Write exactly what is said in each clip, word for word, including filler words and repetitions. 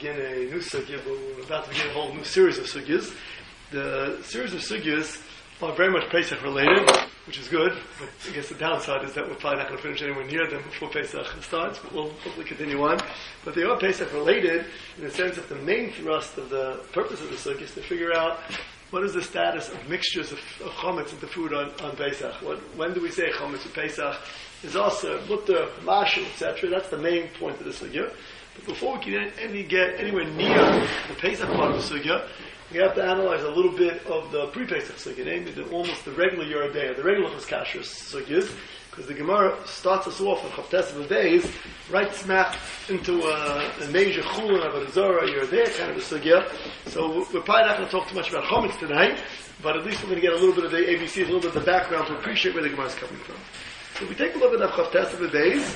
begin a new sugya, but we're about to begin a whole new series of sugyas. The series of sugyas are very much Pesach related, which is good, but I guess the downside is that we're probably not going to finish anywhere near them before Pesach starts, but we'll hopefully continue on. But they are Pesach related in the sense that the main thrust of the purpose of the sugya is to figure out what is the status of mixtures of, of chametz into food on, on Pesach. What, when do we say chametz in Pesach is also mutter, mashal, et cetera. That's the main point of the sugya. But before we can any, get anywhere near the Pesach part of the sugya, we have to analyze a little bit of the pre-Pesach sugya, namely the, almost the regular Yerodea, the regular Chazkasher sugyas, because the Gemara starts us off on Chavtes days, right smack into a, a major chulin of a Zorah, Yerodea kind of a sugya. So we're probably not going to talk too much about chametz tonight, but at least we're going to get a little bit of the A B Cs, a little bit of the background to appreciate where the Gemara is coming from. So if we take a look at the Chavtes days,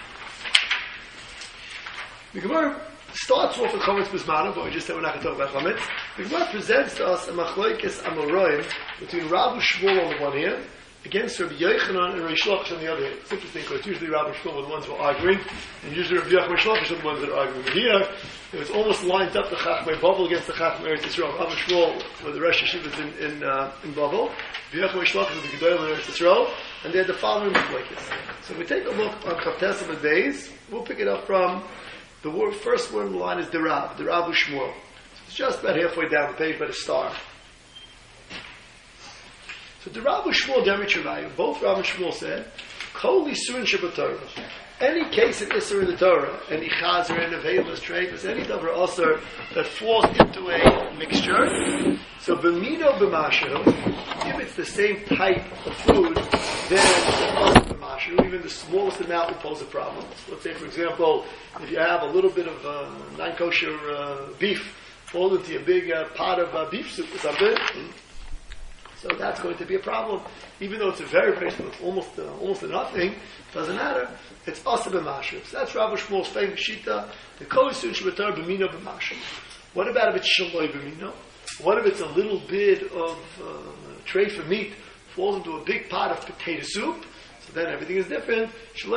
the Gemara starts off with chametz bismana, but we just said we're not going to talk about chametz. The Gemara presents to us a machlokes amoraim between Rav Shmuel on the one hand against Rabbi Yochanan and Reish Lakish on the other hand. It's interesting because usually Rav Shmuel are the ones who are arguing, and usually Rabbi Yochanan and Reish Lakish are the ones that are arguing. But here, it was almost lined up the Chachmei Bavel against the Chachmei Eretz Yisrael. Rav Shmuel were the Rosh Yeshivas in in, uh, in Bavel. Rabbi Yochanan and Reish Lakish were the Gedolim in Eretz Yisrael, and they had the following machlokes. So if we take a look on Chavtes of the days, we'll pick it up from the word, first word in the line is Derab, Derab Shmuel. So it's just about halfway down the page by the star. So Derab Shmuel, Demi Chavayu, both Rav and Shmuel said, Kol Yisurin Shabbatorah. Any case of Isser in the Torah, any Chazer, any Avelis, Treifus, any Dover Osir that falls into a mixture, so B'mino B'mashu, if it's the same type of food, then even the smallest amount will pose a problem. So let's say, for example, if you have a little bit of uh, non-kosher uh, beef fall into a big uh, pot of uh, beef soup or something, so that's going to be a problem. Even though it's a very, very small, almost uh, almost a nothing, doesn't matter. It's asa b'mashu. So that's Rav Shmuel's famous shita. The kol yisurin shebatar b'mino b'mashu. What about if it's shaloi b'mino? What if it's a little bit of uh, tray for meat falls into a big pot of potato soup? So then everything is different. So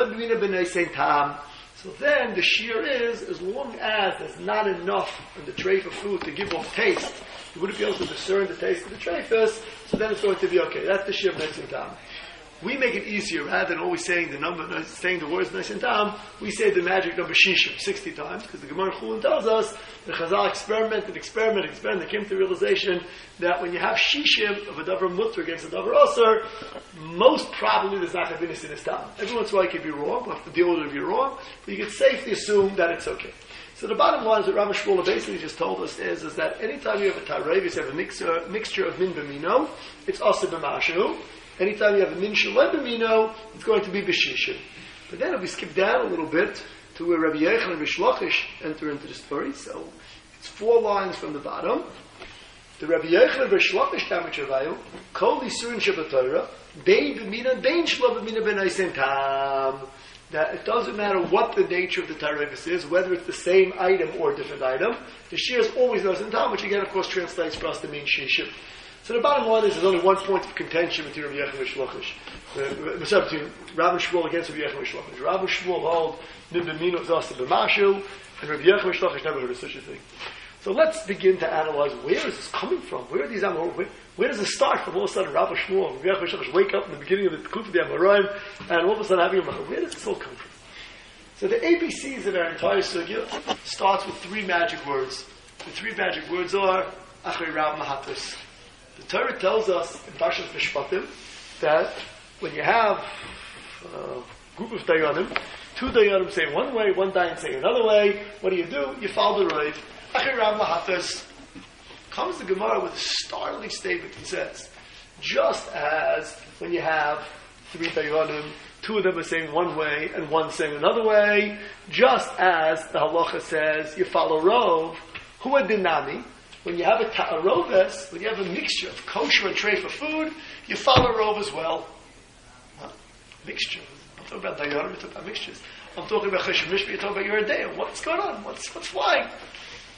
then the shear is, as long as there's not enough in the tray for food to give off taste, you wouldn't be able to discern the taste of the tray first, so then it's going to be okay. That's the shear of Netzim Tam. We make it easier, rather than always saying the number, saying the words Netzim Tam, we say the magic number Shishim sixty times, because the Gemara Chulin tells us that Chazal experimented, experimented, experimented, they came to the realization that when you have Shishim of a Davar Mutter against a Davar Osir, most probably there's not going to be Nisin Tam. Every once in a while it could be wrong, we'll have to deal with it if you're wrong, but you can safely assume that it's okay. So the bottom line is that Rav Shmuel basically just told us is, is that anytime you have a Tarevis, you have a mixture, mixture of Min B'mino, it's Asa B'mashu. Anytime you have a Min Shaloi B'mino, it's going to be B'shishim. But then if we skip down a little bit to where Rabbi Yochanan and Reish Lakish enter into the story, so it's four lines from the bottom. The Rabbi Yochanan and Reish Lakish Tamid Shavayu, Kol Yisurin Shabbatorah, Bein B'mino, Bein Shlo B'mino B'naisin Tam. That it doesn't matter what the nature of the Tarevis is, whether it's the same item or a different item, the shear is always Naisin Tam, which again, of course, translates for us to mean Shishim. So the bottom line is there's only one point of contention between Rabbi Yochanan and Reish Lakish. Uh, between Rav and Shmuel against Rabbi Yochanan and Reish Lakish. Rav and Shmuel hold Min B'mino Zasa B'mashu, and Rabbi Yochanan and Reish Lakish never heard of such a thing. So let's begin to analyze where is this coming from? Where are these Amor? Where, where does it start from all of a sudden Rav and Shmuel and Rabbi Yochanan and Reish Lakish wake up in the beginning of the Kuf of the Amoraim, and all of a sudden having a Machar? Where does this all come from? So the A B Cs of our entire sugya starts with three magic words. The three magic words are Achrei Rav Mahatos. The Torah tells us in Parshas Mishpatim that when you have a group of Dayanim, two Dayanim say one way, one Dayan say another way, what do you do? You follow the Rav. Achrei Rav Mahatos. Comes the Gemara with a startling statement and says, just as when you have three Dayanim, two of them are saying one way and one saying another way, just as the halacha says you follow Rov, who are dinami. When you have a ta'aroves, when you have a mixture of kosher and tray for food, you follow Rov as well. Huh? Mixture. I'm talking about dayarim, I'm talking about mixtures. I'm talking about chesed mishpah, you're talking about your day. What's going on? What's what's flying?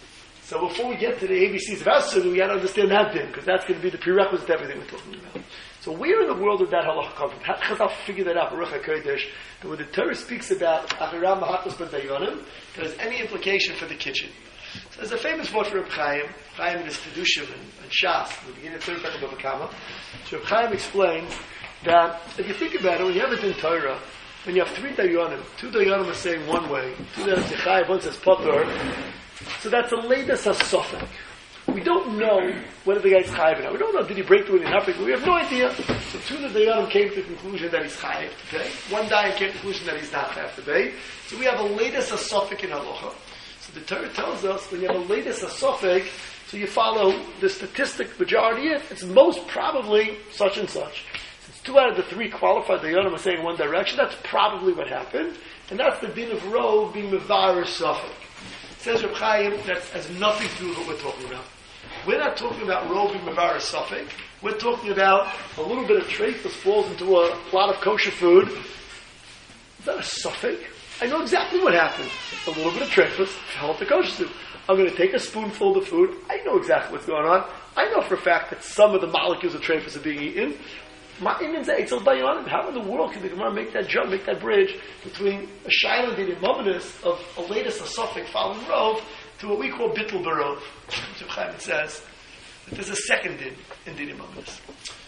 So before we get to the A B Cs of Asur, we got to understand that din, because that's going to be the prerequisite to everything we're talking about. So where in the world did that halacha come from? How did Chazal figure that out? Baruch HaKodesh. And when the Torah speaks about Achiram Mahatos B'Dayonim, there's any implication for the kitchen. So there's a famous word for Reb Chaim, Chaim in his Kedushim and, and Shas, in the beginning of the third Perek of Bava Kama. So Reb Chaim explains that if you think about it, when you have it in Torah, when you have three Dayonim, two Dayonim are saying one way, two Dayonim say Chaim, one says Potter, so that's a latest asofik. We don't know whether the guy's chayiv or not. We don't know, did he break the winning halfway? We have no idea. So two of the Dayanim came to the conclusion that he's chayiv to pay. One Dayan came to the conclusion that he's not chayiv to pay. So we have a latest asofik in halacha. So the Torah tells us when you have a latest asofik, so you follow the statistic majority if it's most probably such and such. Since two out of the three qualified Dayanim are saying one direction, that's probably what happened. And that's the din of rov being mevar sofik. Says Reb Chaim, that has nothing to do with what we're talking about. We're not talking about rov being mevar sofik. We're talking about a little bit of treif that falls into a lot of kosher food. Is that a sofik? I know exactly what happened. A little bit of treif fell into kosher soup. I'm going to take a spoonful of the food. I know exactly what's going on. I know for a fact that some of the molecules of treif are being eaten. How in the world can the Gemara make that jump, make that bridge between a shayla din immominus of a latest asofik following rov to what we call bittul barov? It says that there's a second din in din immominus.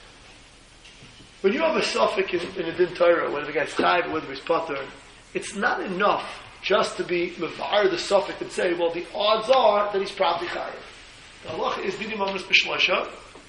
When you have a sofik in, in a din Torah, whether the guy's chayv or whether he's potter, it's not enough just to be mevar the sofik and say, well, the odds are that he's probably chayv. The halacha is din immominus b'shloisha.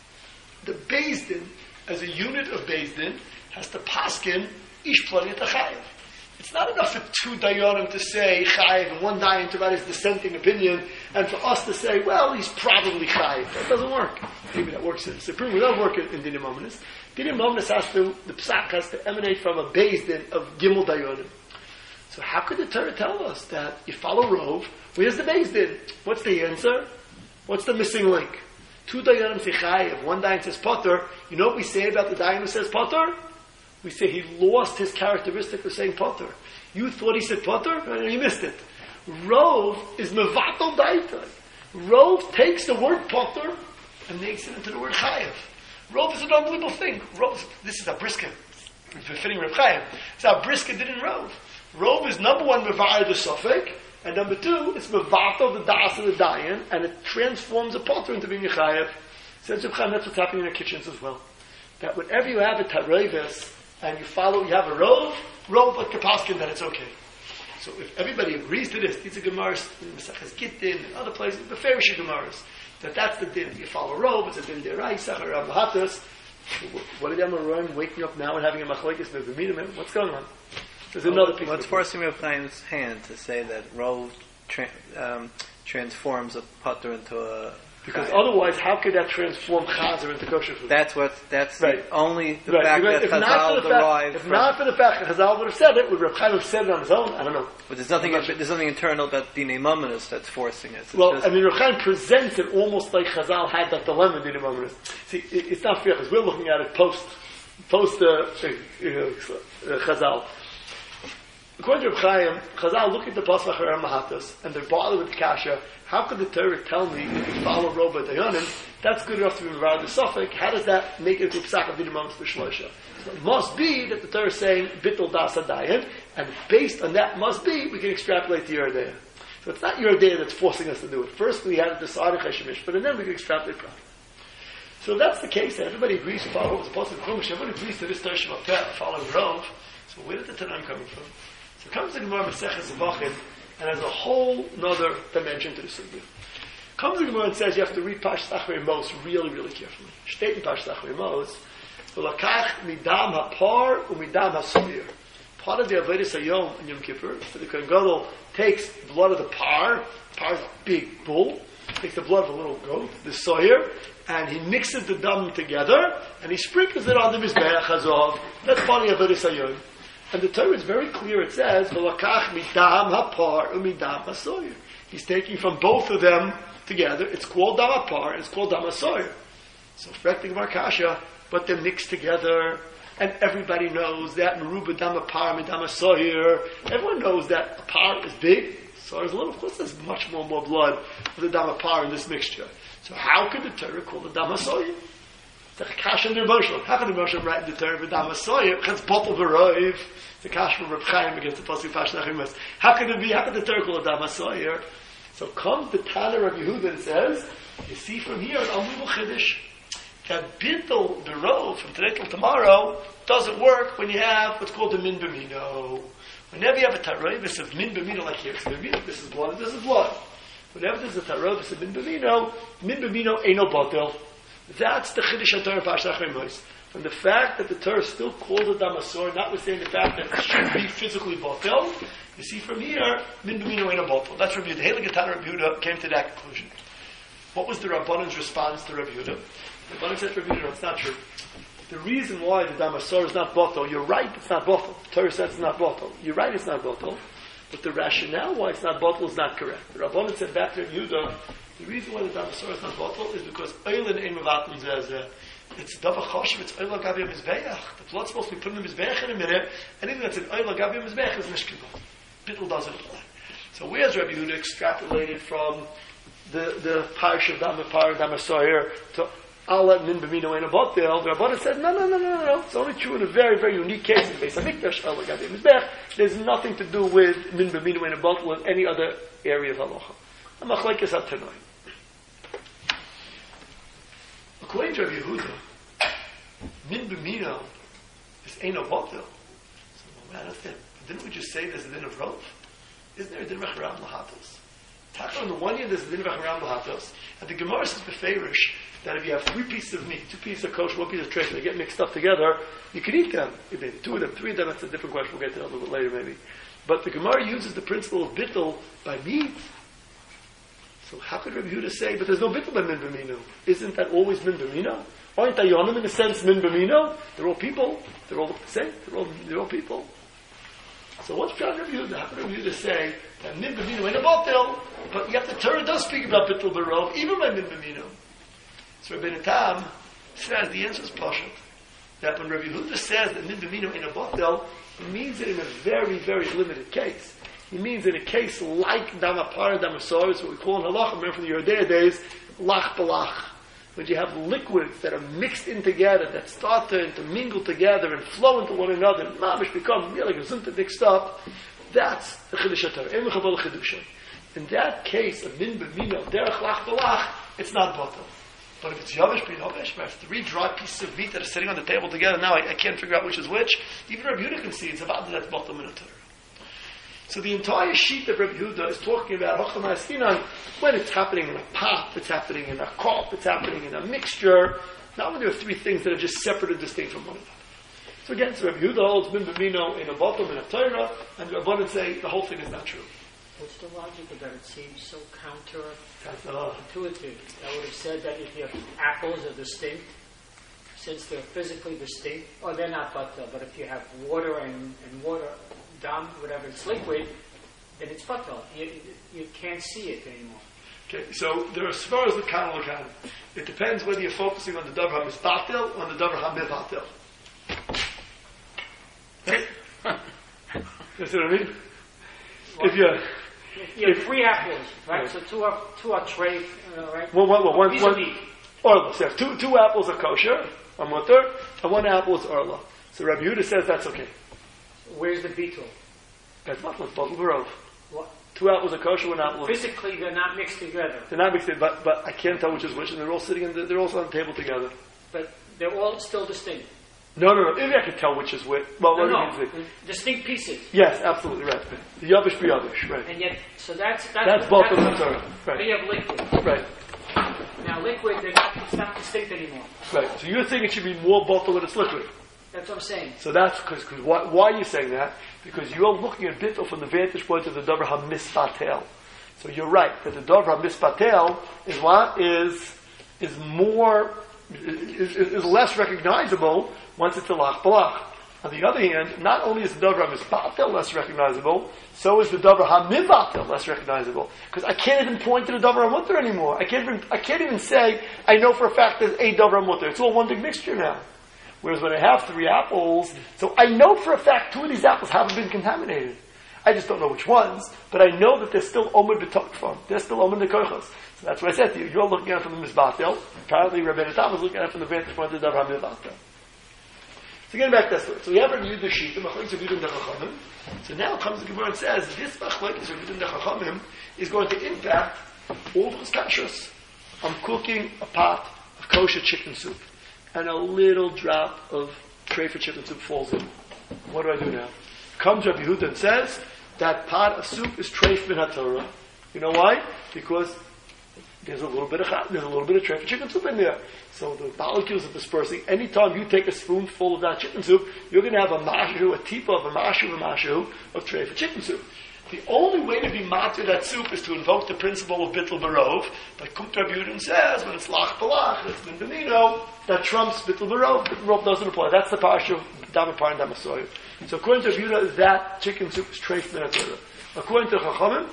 The beis din, as a unit of Beis Din, has to paskin ish plani at chayiv. It's not enough for two dayanim to say chayiv and one dayan to write his dissenting opinion, and for us to say, well, he's probably chayiv. That doesn't work. Maybe that works in Supreme. We don't work in, in Dinim Ominous. Dinim Ominous has to, the psak has to emanate from a Beis Din of Gimel dayanim. So how could the Torah tell us that you follow rov? Where's the Beis Din? What's the answer? What's the missing link? Two dayanim say chayiv, one dayan says potter. You know what we say about the dayan who says potter? We say he lost his characteristic of saying potter. You thought he said potter, and you missed it. Rov is mevatel daita. Rov takes the word potter and makes it into the word chayiv. Rov is an unbelievable thing. Rov, this is a brisket. Befitting Reb Chaim. It's how brisket did in rov. Rov is number one mevar the sofek. And number two, it's mevatel the das of the dayan, and it transforms a potter into being a chayev. Says Reb Chaim, that's what's happening in our kitchens as well. That whenever you have a tarevis and you follow, you have a rov, rov like kapaskin, that it's okay. So if everybody agrees to this, these are gemaras in Maseches Gittin and other places, the Farish gemaras, that that's the din. You follow rov, it's a din deraisa, Achiram Mahatos. What are the Amoraim waking up now and having a machlokes me'v'midim? What's going on? There's well, another piece. What's forcing Reb Chaim's hand to say that rov tra- um, transforms a potter into a because chayav? Otherwise, how could that transform chazer into kosher food? That's what. That's right. the only the right. fact Right. that If Chazal derived If from. not for the fact that Chazal would have said it, would Reb Chaim have said it on his own? I don't know. But there's nothing. There's nothing internal about Dinei Mamonus that's forcing it. It's well, just, I mean, Reb Chaim presents it almost like Chazal had that dilemma in Dinei Mamonus. See, it, it's not fair because we're looking at it post post uh, uh, uh, Chazal. According to Reb Chaim, Chazal look at the pasuk Achiram Mahatos and they're bothered with the kasha. How could the Torah tell me if you follow Rov Dayanim, that's good enough to be Mevar the Suffolk? How does that make it to Psak of Dinam Amos B'Shloisha? So it must be that the Torah is saying Bittul Das Dayan, and based on that must be, we can extrapolate the Yeridea. So it's not Yeridea that's forcing us to do it. First we had to decide Cheshemish, but then we can extrapolate properly. So if that's the case, and everybody agrees to follow Rov, supposed to Chumash, everybody agrees to this Torah Shemapeh, following Rov. So where did the Tanakh coming from? So it comes to Gemara Maseches Zavachim, and has a whole nother dimension to the sugya. Comes the Gemara and says you have to read Parshas Acharei Mos really, really carefully. State in Parshas Acharei Mos, "V'lakach midam hapar u'midam hasubir." Part of the Avodas Hayom in Yom Kippur, so the Kohen Gadol takes blood of the par, par is a big bull, takes the blood of a little goat, the soyer, and he mixes the dam together, and he sprinkles it on the Mizbeach Hazov. That's part of the Avodas Hayom. And the Torah is very clear. It says, "V'lakach midam hapar u'midam hasoyer." He's taking from both of them together. It's called dam hapar and it's called dam hasoyer. So, correcting Mar Kasha, but they're mixed together, and everybody knows that meruba dam hapar midam hasoyer. Everyone knows that a par is big, So there's a little, of course, there's much more more blood of the dam apar in this mixture. So how could the Torah call the dam hasoyer? The kash and the emotion. How can the emotion write in the Torah with dam hasoyer? It's bottle v'roiv. The kash from Reb Chaim against the pasuk Pashnach. How could it be? How could the Torah call it dam hasoyer? So comes the Tana of Yehuda and says, you see from here an unbelievable chiddush that bittul berov from today till tomorrow doesn't work when you have what's called a min b'mino. Whenever you have a tarovis of min b'mino, like here, this is blood, this is blood. Whenever there's a tarovis of min b'mino, min b'mino ain't no batil. That's the chiddush of Torah Pashnach Amos. From the fact that the Torah still calls it damasor, notwithstanding the fact that it should be physically batil, you see from here, min b'mino ain't no batil. That's Rabbi Yehuda. The Heilige Tana Rabbi Yehuda came to that conclusion. What was the Rabbanan's response to Rabbi Yehuda? The Rabbanan said to Rabbi Yehuda, no, it's not true. The reason why the damasor is not batil, you're right, it's not batil. The Torah says it's not batil. You're right, it's not batil. But the rationale why it's not batil is not correct. The Rabbanan said back to Rabbi Yehuda, the reason why the damasor is not batil is because oilin ein mevatel zeh. It's davar choshev, it's oil gabi mizbeach. The blood's supposed to be put in the mizbeach in a minute. Anything that's an oil gabi mizbeach is nishkin batil. Bittul doesn't apply. So where's Rabbi Yehuda extrapolated from the the parish of Damapar and Damasoyer to Allah min b'mino ein batil? The Rabbanan said no, no, no, no, no, no. It's only true in a very, very unique case in Beis Hamikdash. Oil gabi mizbeach. There's nothing to do with min b'mino ein batil in any other area of halacha. A machlekes at tonight. According to Rabbi Yehuda, min b'mino is ein batil. So well, I understand. Didn't we just say there's a din of rov? Isn't there a din of acharam lahatos? Taka on the one hand, there's a din of acharam lahatos, and the Gemara says beferish that if you have three pieces of meat, two pieces of kosher, one piece of treif, they get mixed up together, you can eat them. If they two of them, three of them, that's a different question. We'll get to that a little bit later, maybe. But the Gemara uses the principle of bittul by meat. So how could Rabbi Yehuda say, but there's no bittul by min b'mino? Isn't that always min b'mino? Aren't dayanim in a sense min b'mino? They're all people. They're all the same. They're all they're all people. So what's Pshat Rabbi Yehuda? How could Rabbi Yehuda say that min b'mino ain't a batil, but yet the Torah does speak about bittul barov, even by min b'mino? So Rabbi Tam says the answer is pashut. That when Rabbi Yehuda says that min b'mino ain't a batil, it means it in a very, very limited case. He means in a case like damapar and damasor, what we call in halacha, remember from the Yerdea days, lach balach. When you have liquids that are mixed in together, that start to, to mingle together and flow into one another, and mamish become really like a zunta mixed up, that's the chiddush HaTorah. In that case, of min b'mino, derech lach balach, it's not batal. But if it's yavish b'in yavish, I have three dry pieces of meat that are sitting on the table together, now I, I can't figure out which is which, even Rabbi Yehuda concedes about that's batal min Torah. So the entire sheet of Rabbi Yehuda is talking about Hochama Askinan when it's happening in a pot, it's happening in a cup, it's happening in a mixture. Now when there are three things that are just separate and distinct from one another. So again, so Rabbi Yehuda holds min b'mino in a bottom in a Torah, and the Rabbanan say the whole thing is not true. What's the logic of that? It seems so counterintuitive. I would have said that if your apples are distinct, since they're physically distinct, or they're not butter, but if you have water and, and water, dam, whatever, it's liquid, then it's batal. You, you can't see it anymore. Okay, so there are as far as the kan l'kan. It depends whether you're focusing on the davar ha-misbatel or on the davar ha-mivatel. Okay? You see what I mean? Well, if you're... You have three apples, right? right? So two are, two are tray, uh, right? Well, well, well, one, piece one, of meat. Orla. So two, two apples are kosher, a mutter, and one apple is orla. So Rabbi Yehuda says that's okay. Where's the beetle? That's not what's bottle barov. What? Two apples are kosher, one apple is... Physically, they're not mixed together. They're not mixed in, but, but I can't tell which is which, and they're all sitting in the, they're all on the table together. But they're all still distinct. No, no, no. Maybe I can tell which is which. Well, no, what no. do you mean? Distinct pieces. Yes, absolutely, right. The yavish be yavish, right. And yet, so that's... That's, that's both that's of them, sorry. Right. Then you have liquid. Right. Now, liquid, they're not, it's not distinct anymore. Right. So you're saying it should be more bottle when it's liquid. That's what I'm saying. So that's because, because why, why are you saying that? Because you're looking at bittul from the vantage point of the davar ha-mispatel. So you're right, that the davar ha-mispatel is what? Is, is more, is, is, is less recognizable once it's a lach balach. On the other hand, not only is the davar ha-mispatel less recognizable, so is the davar ha-mivatel less recognizable. Because I can't even point to the davar ha-mutter anymore. I can't even, I can't even say, I know for a fact there's a davar ha-mutter. It's all one big mixture now. Whereas when I have three apples, so I know for a fact two of these apples haven't been contaminated. I just don't know which ones, but I know that they're still Omer B'Tokfam. They're still Omer Nekoichos. So that's what I said to you. You're looking at it from the Mizbatel. Apparently, Rabbeinu Tam is looking at it from the vantage point of the Davar HaMizbatel. So getting back to that story. So we have Rabbi Yehuda Shita, Machlokes Rabbi Yehuda and the Chachamim. So now comes the Gemara and says, this Machlokes Rabbi Yehuda and the Chachamim is going to impact all those kashrus. I'm cooking a pot of kosher chicken soup, and a little drop of treifa chicken soup falls in. What do I do now? Comes Rabbi Yehuda and says, that pot of soup is treif min haTorah. You know why? Because there's a little bit of there's a little bit of treifa chicken soup in there. So the molecules are dispersing. Anytime you take a spoonful of that chicken soup, you're going to have a mashu, a tipa of a mashu, a mashu of treifa chicken soup. The only way to be matir that soup is to invoke the principle of bittul barov. But Kumt Rabbi Yehuda says when it's lach balach, it's min benino, that trumps bittul barov. Bittul barov doesn't apply. That's the parsha of Damapar and Damasoy. So according to Rabbi Yehuda, that chicken soup is treif min haTorah. According to Chachamim,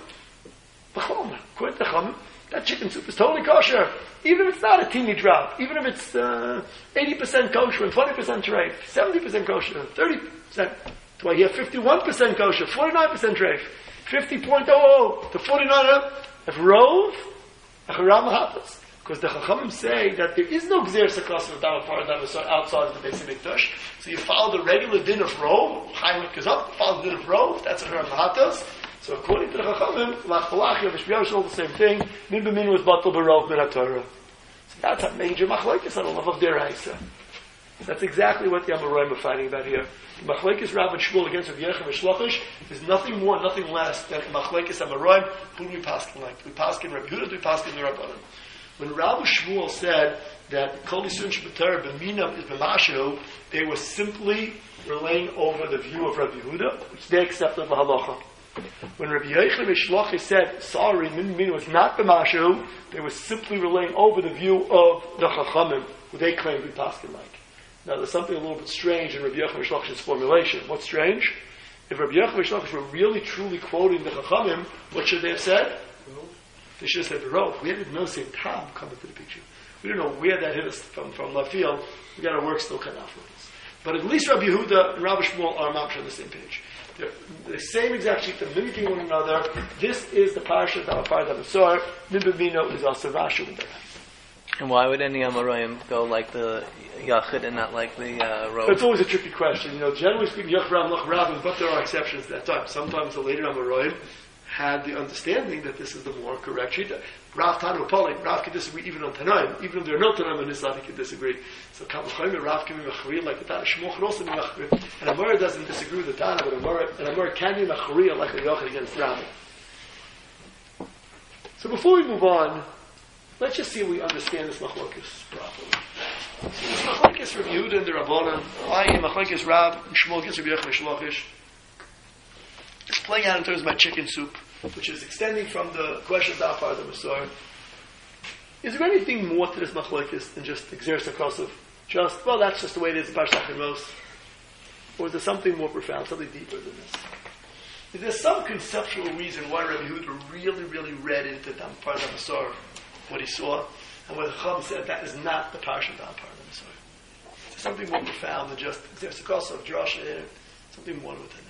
according to Chachamim, that chicken soup is totally kosher. Even if it's not a teeny drop, even if it's uh, eighty percent kosher and twenty percent treif, seventy percent kosher, thirty percent. Do I hear fifty-one percent kosher, forty-nine percent treif, fifty point zero zero to forty-nine of rov, acharam hatas. Because the Chachamim say that there is no gzer saklas of Damar Paradam outside of the Beis Hamikdash. So you follow the regular din of rov, Chaimik is up, follow the din of rov, that's acharam hatas. So according to the Chachamim, Lach Balach, Yavishbiyash, all the same thing. Min b'min was batal b'rov min haTorah. So that's a major machlokes on the love of deraisa. That's exactly what the Amoraim are fighting about here. The machlokes Rav and Shmuel against Rabbi Yechim and Shlochish is nothing more, nothing less than machlokes Amoraim. Who do we paskin like? Do we paskin Rabbi Yehuda? Do we paskin the Rabbanim? When Rav and Shmuel said that Kol Yisurin Sheb'Torah b'minam is b'mashu, they were simply relaying over the view of Rabbi Yehuda, which they accepted l'halacha. When Rabbi Yechim and Shlochish said, sorry, min min was not b'mashu, they were simply relaying over the view of the Chachamim, who they claimed to be paskin like. Now, there's something a little bit strange in Rabbi Yechim and Shlochish's formulation. What's strange? If Rabbi Yechim and Shlochish were really, truly quoting the Chachamim, what should they have said? They should have said, Barov. We had no same time come into the picture. We don't know where that hit us from, from left field. We got our work still cut off with us. But at least Rabbi Yehuda and Rabbi Shmuel are mamsh on the same page. They're the same exact sheet, they're mimicking one another. This is the parsha of Damapar Damasor. Min b'mino is also Rashu. And why would any Amoraim go like the Yachid and not like the uh, Rov? It's always a tricky question. You know, generally speaking, Yach Ram, Lach Ravim, but there are exceptions at that time. Sometimes the later Amoraim had the understanding that this is the more correct shita. Rav Tanu Pali, Rav could disagree even on Tanaim. Even if there are no Tanaim on this side, he could disagree. So Kavachayim, Rav can be Machriya like the Tana. Shmuel Chrosim be Machriya. And Amora doesn't disagree with the Tana, but Amora, and Amora can be Machriya like the Yochid against Rav. So before we move on, let's just see if we understand this Machlokes properly. So this Machlokes Rabbi Yehuda and the Rabbanan, why Machlokes Rav and Shmuel against Rabbi Yechim and Shlochish. It's playing out in terms of my chicken soup, which is extending from the question of Dafar the Masor. Is there anything more to this machlokes than just exerce of just, well, that's just the way it is in Parshas Achimos? Or is there something more profound, something deeper than this? Is there some conceptual reason why Rabbi Yehuda really, really read into Dafar the Masor what he saw, and what the Chacham said that is not the Parsha of Dafar the Masor? Is there something more profound than just exerce of Josh, something more within that?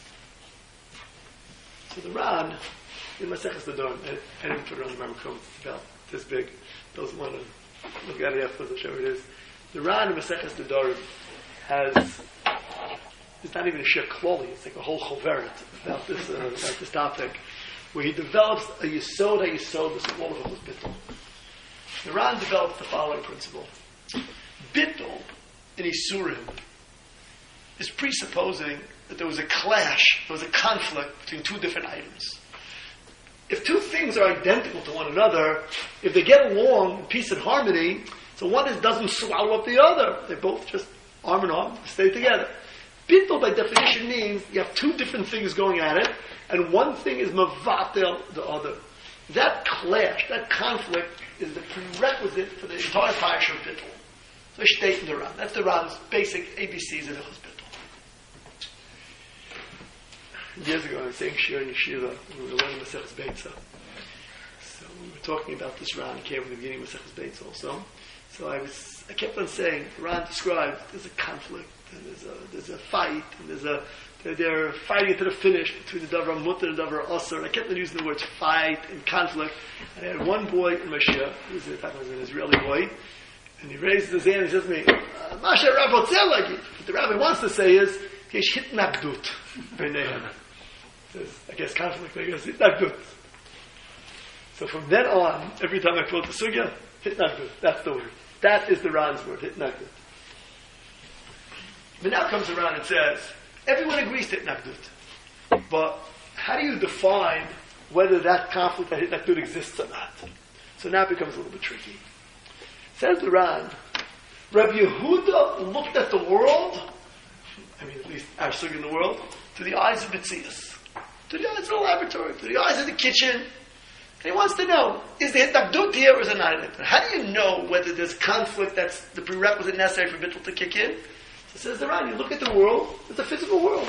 So the Ran, in Maseches Nedarim, I, I didn't put it on the Makom, it's about this big. Those who want to look at it afterwards, I'll show you it is. The Ran in Maseches Nedarim has, it's not even a shir kloli, it's like a whole choveret about this, uh, about this topic, where he develops a yisod, a yisod, this all of it was bittul. The Ran develops the following principle. Bittul, in Isurim, is presupposing that there was a clash, there was a conflict between two different items. If two things are identical to one another, if they get along in peace and harmony, so one is, doesn't swallow up the other. They both just arm in arm, stay together. Bittul, by definition, means you have two different things going at it, and one thing is mavatel the other. That clash, that conflict, is the prerequisite for the entire parsha of Bittul. So I state in the Ran. That's the Ran's basic A B Cs of the Bittul. Years ago, I was saying Shir in Yeshiva, we were learning Maseches Beitza. So we were talking about this Ran, came from the beginning of Maseches Beitza also. So I was, I kept on saying, Ran described there's a conflict, and there's a there's a fight, and there's a that they're fighting it to the finish between the Davar Mutter and the Davar Asr. I kept on using the words fight and conflict. And I had one boy in Mashiach, he was an Israeli boy, and he raises his hand and says to me, Masha Rabotzel, what the rabbi wants to say is, Yesh hitnakdut b'neihem. I guess conflict, I guess hitnakdut. So from then on, every time I quote the sugya, hitnakdut, that's the word. That is the Ran's word, hitnakdut. But now comes around and says, everyone agrees to hitnakdut. But how do you define whether that conflict, that hitnakdut exists or not? So now it becomes a little bit tricky. Says the Ran, Rabbi Yehuda looked at the world, I mean at least our sugya in the world, to the eyes of Mitzias, to the eyes of the laboratory, to the eyes of the kitchen. And he wants to know, is the hitnakdut here or is it not hitnakdut? How do you know whether there's conflict that's the prerequisite necessary for bittul to kick in? So says the Ran, you look at the world, it's a physical world.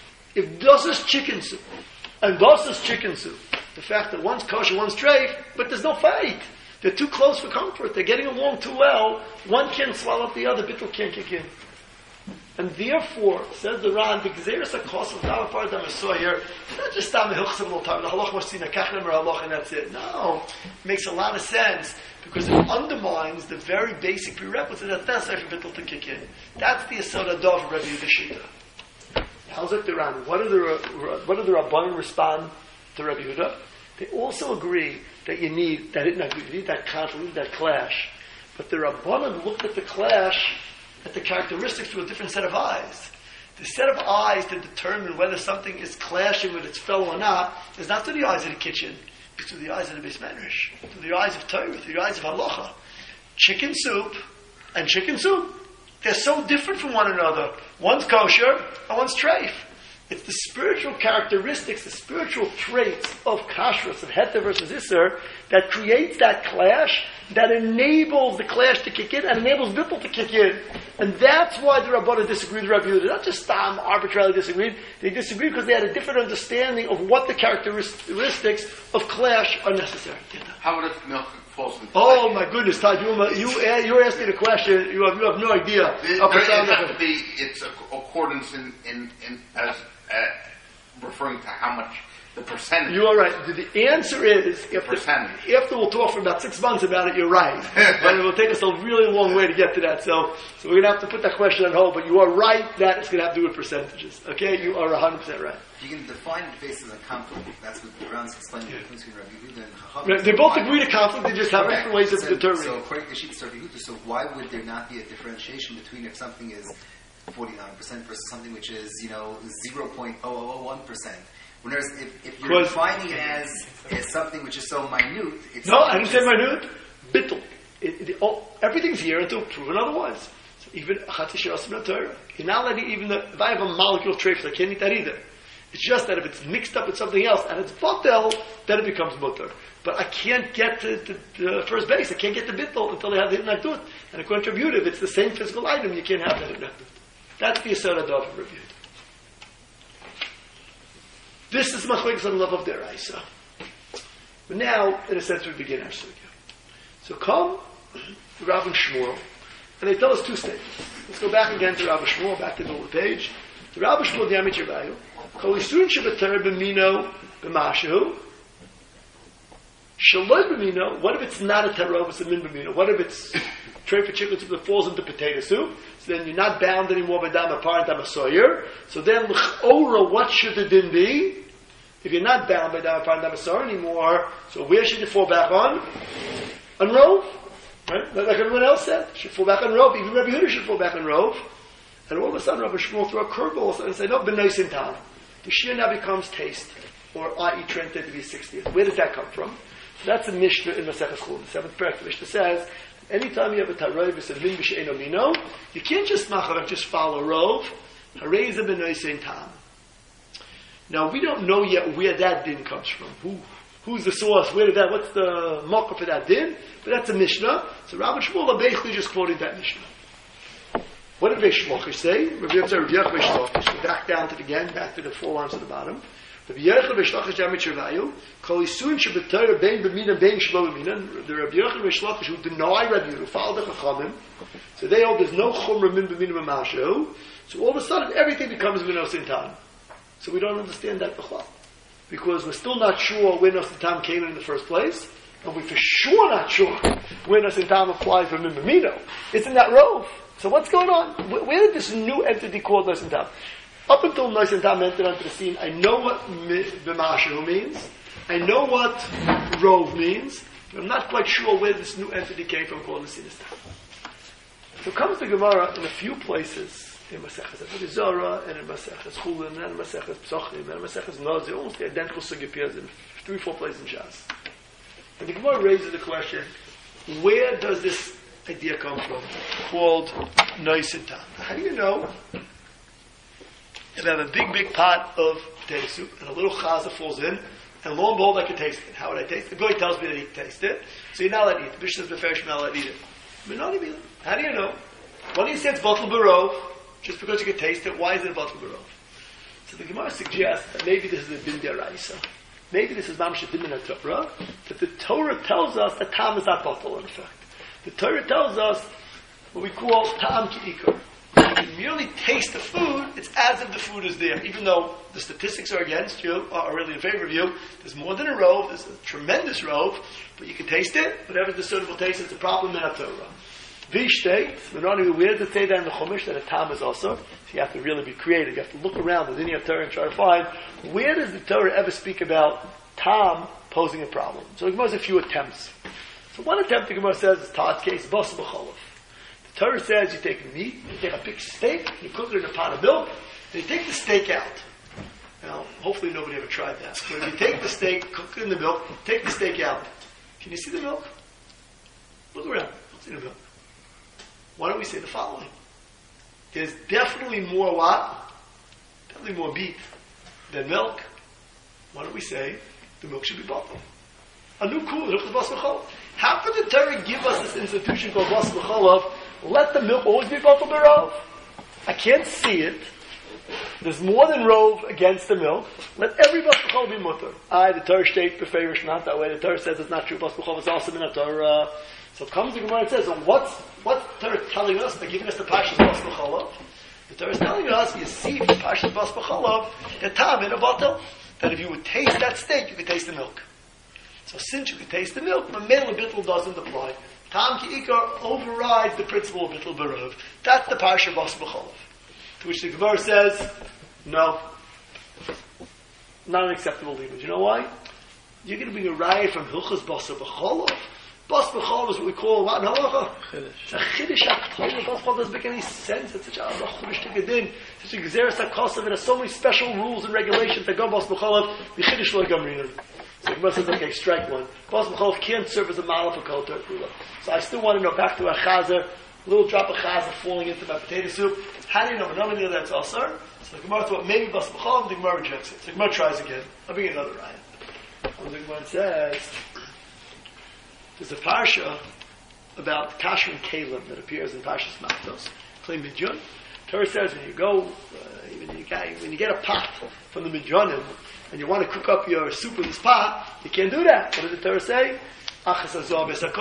If das is chicken soup, and das is chicken soup, the fact that one's kosher, one's treif, but there's no fight. They're too close for comfort. They're getting along too well. One can't swallow up the other. Bittul can't kick in. And therefore, says the Ran, the Gzeres HaKos of Davar Paradam Asoyer, it's not just Tam Hilchsim Lo Tam, the Halach Mosina, Kachnem or Halach, and that's it. No. It makes a lot of sense because it undermines the very basic prerequisite that's necessary for Bittul to kick in. That's the Yesod HaDov of Rabbi Yehuda Shita. How's it the Ran? What do the, what do the Rabbanim respond to Rabbi Yehuda? They also agree that you need that you need that conflict, you need that clash. But the Rabbanim looked at the clash, at the characteristics through a different set of eyes. The set of eyes to determine whether something is clashing with its fellow or not is not through the eyes of the kitchen, it's through the eyes of the Beis Medrash, through the eyes of Torah, through the eyes of Halacha. Chicken soup and chicken soup, they're so different from one another. One's kosher and one's treif. It's the spiritual characteristics, the spiritual traits of kashrus, of heter versus isser, that creates that clash, that enables the clash to kick in, and enables bittul to kick in. And that's why the Rabbanan disagreed with Rabbi Yehuda. Not just Stam arbitrarily disagreed. They disagreed because they had a different understanding of what the characteristics of clash are necessary. How would it milk falls into Oh my goodness, Todd, you, you, you're asking a question, you have, you have no idea. There, there, it has to be its accordance in, in, in as uh, referring to how much the percentage. You are right. The, the answer is, if the, percentage. after we'll talk for about six months about it, you're right. But it will take us a really long way to get to that. So, so we're going to have to put that question on hold. But you are right that it's going to have to do with percentages. Okay? You are one hundred percent right. You can define the basis of conflict. That's what the Ran's explaining yeah. between Rabbi Yehuda and Chachamim. They both agree to conflict. They just have okay. different ways of so, determining. So according to Shittas Rabbi Yehuda, so why would there not be a differentiation between if something is forty-nine percent versus something which is, you know, zero point zero zero zero one percent? Whereas if, if you're defining it as, as something which is so minute, it's no, I didn't say minute. Bittul. It, it, oh, everything's here until proven otherwise. So even Torah, you're not letting even the, if I have a molecule trace, I can't eat that either. It's just that if it's mixed up with something else and it's batel, then it becomes mutter. But I can't get to, to, to first base. I can't get to bittul until they have the hitnakdut. And according to Rabbi Yehuda, if it's the same physical item, you can't have the hitnakdut. That's the Yesod HaDov of Rabbi Yehuda. This is machlekes on love of deraisa. But now, in a sense, we begin our sugya. So come to Rav and Shmuel, and they tell us two statements. Let's go back again to Rav and Shmuel, back to the middle of the page. The Rav and Shmuel, the Amit Yerbayu, Kol Yisurin Shabbatar B'mino B'mashu, Shaloi B'mino, what if it's not a terror, it's a min B'mino? What if it's tray for chicken soup that falls into potato soup? So then you're not bound anymore by dam apart dam asoyer. So then l'chora, what should the din be? If you're not bound by dam apart dam asoyer anymore, so where should you fall back on? On rov, right? Like everyone else said, should fall back on rov. Even Rabbi Yehuda should fall back on rov. And all of a sudden, Rabbi Shmuel throw a curveball and say, no, b'nois in town. The shir now becomes taste, or that is trained to be sixtieth. Where does that come from? So that's a Mishnah in Masechus Chulin. The seventh paragraph. Mishnah says, anytime you have a tarov, it's a min b'she'eno mino, you can't just machar just follow rov. Harei ze b'nois in town. Now, we don't know yet where that din comes from. Who, who's the source? Where did that, what's the marker for that din? But that's a Mishnah. So Rabbi Shmuel are basically just quoting that Mishnah. What did Reish Lakish say? Rabbi Yehuda, Rabbi Yochanan, Reish Lakish. Back down to the again, back to the four lines at the bottom. Rabbi Yochanan, Reish Lakish, Amit Yerbayu, Kol Yisurin Shabbatar Bein B'mina Bein Shlo B'mina. The Rabbi Yochanan, Reish Lakish, who deny Rabbi Yehuda, who follow the Chachamim. So they hold there's no Chumra Min B'mina B'mashu. So all of a sudden, everything becomes Minos in time. So we don't understand that b'chlal. Because we're still not sure where Nos and Tam came in in the first place, and we're for sure not sure where Nos and Tam applies for Mimamino. It's in that Rove. So what's going on? Where, where did this new entity called Nos and Tam? Up until Nos and Tam entered onto the scene, I know what B'mashu means. I know what Rove means. But I'm not quite sure where this new entity came from called Nesinas Tam. So comes the Gemara in a few places, in Maseches Avodah Zarah, and in Maseches Chulin, and in Maseches Psochim, and in Maseches Nazir, almost the identical sugi appears in three, four places in Shas. And the Gemara raises the question, where does this idea come from, called Nois and Tam? How do you know if I have a big, big pot of potato soup, and a little chaza falls in, and lo and behold, I can taste it. How would I taste it? The guy tells me that he can taste it, so you're not allowed to eat it. The Mishnah says, "Beferish, you're not allowed to eat it." But not even. How do you know? Why do you say it's batel barov? Just because you can taste it, why is it a batel barov? So the Gemara suggests that maybe this is a din deraisa. Maybe this is mamsheh din min Torah. That the Torah tells us that tam is not batel. In fact, the Torah tells us what we call tam ki'ikar. If you merely taste the food, it's as if the food is there. Even though the statistics are against you, are really in favor of you, there's more than a rove, there's a tremendous rove, but you can taste it. Whatever the suitable taste, it's a problem in a Torah. V states, we're not even weird to say that in the Chumash, that a tam is also. So you have to really be creative. You have to look around within your Torah and try to find, where does the Torah ever speak about tam posing a problem? So the Gemara has a few attempts. So one attempt the Gemara says is Todd's case, bas b'cholov. The Torah says you take meat, you take a big steak, you cook it in a pot of milk, and you take the steak out. Now, hopefully nobody ever tried that. But if you take the steak, cook it in the milk, take the steak out. Can you see the milk? Look around. Don't see the milk. Why don't we say the following? There's definitely more what? Definitely more meat than milk. Why don't we say the milk should be bottled? A new cool, how could the Torah give us this institution called bas b'cholov? Let the milk always be bottled barov. I can't see it. There's more than rove against the milk. Let every bas b'cholov be mutter. I, the Torah states beferish not that way. The Torah says it's not true. Bas b'cholov is also in the Torah. So it comes the Gemara and says, so what's what's the Torah telling us? They're giving us the Pashas bas b'cholov. The Torah is telling us, you see from Pashas bas b'cholov, the tam in a bottle, that if you would taste that steak, you could taste the milk. So since you can taste the milk, the male bittul doesn't apply. Tam ki'ikar overrides the principle of bittul barov. That's the parsha bas b'cholov. To which the Gemara says, no, not an acceptable limud. You know why? You're going to bring a raya from hilchas bas b'cholov. Bas b'cholov is what we call what? No, it's a chiddush haktolah. Bas b'cholov doesn't make any sense. It's such a chiddush to get in. Such a gzeres hakosav. It has so many special rules and regulations that go bas b'cholov. The chiddush lo gamrinan. So the Gemara says, okay, strike one. Bas b'cholov can't serve as a model for kol Torah kula. So I still want to know, back to a chazer, a little drop of chazer falling into my potato soup. How do you know? None of you that's also. So the Gemara thought maybe bas b'cholov, the Gemara rejects it. So the Gemara tries again. I'll bring another raya. And the Gemara says, there's a parsha about kasher and kalim that appears in Parshas Matos, Klei Midyon. Torah says when you go, uh, when, you get, when you get a pot from the Midyonim, and you want to cook up your soup in this pot, you can't do that. What does the Torah say? You have to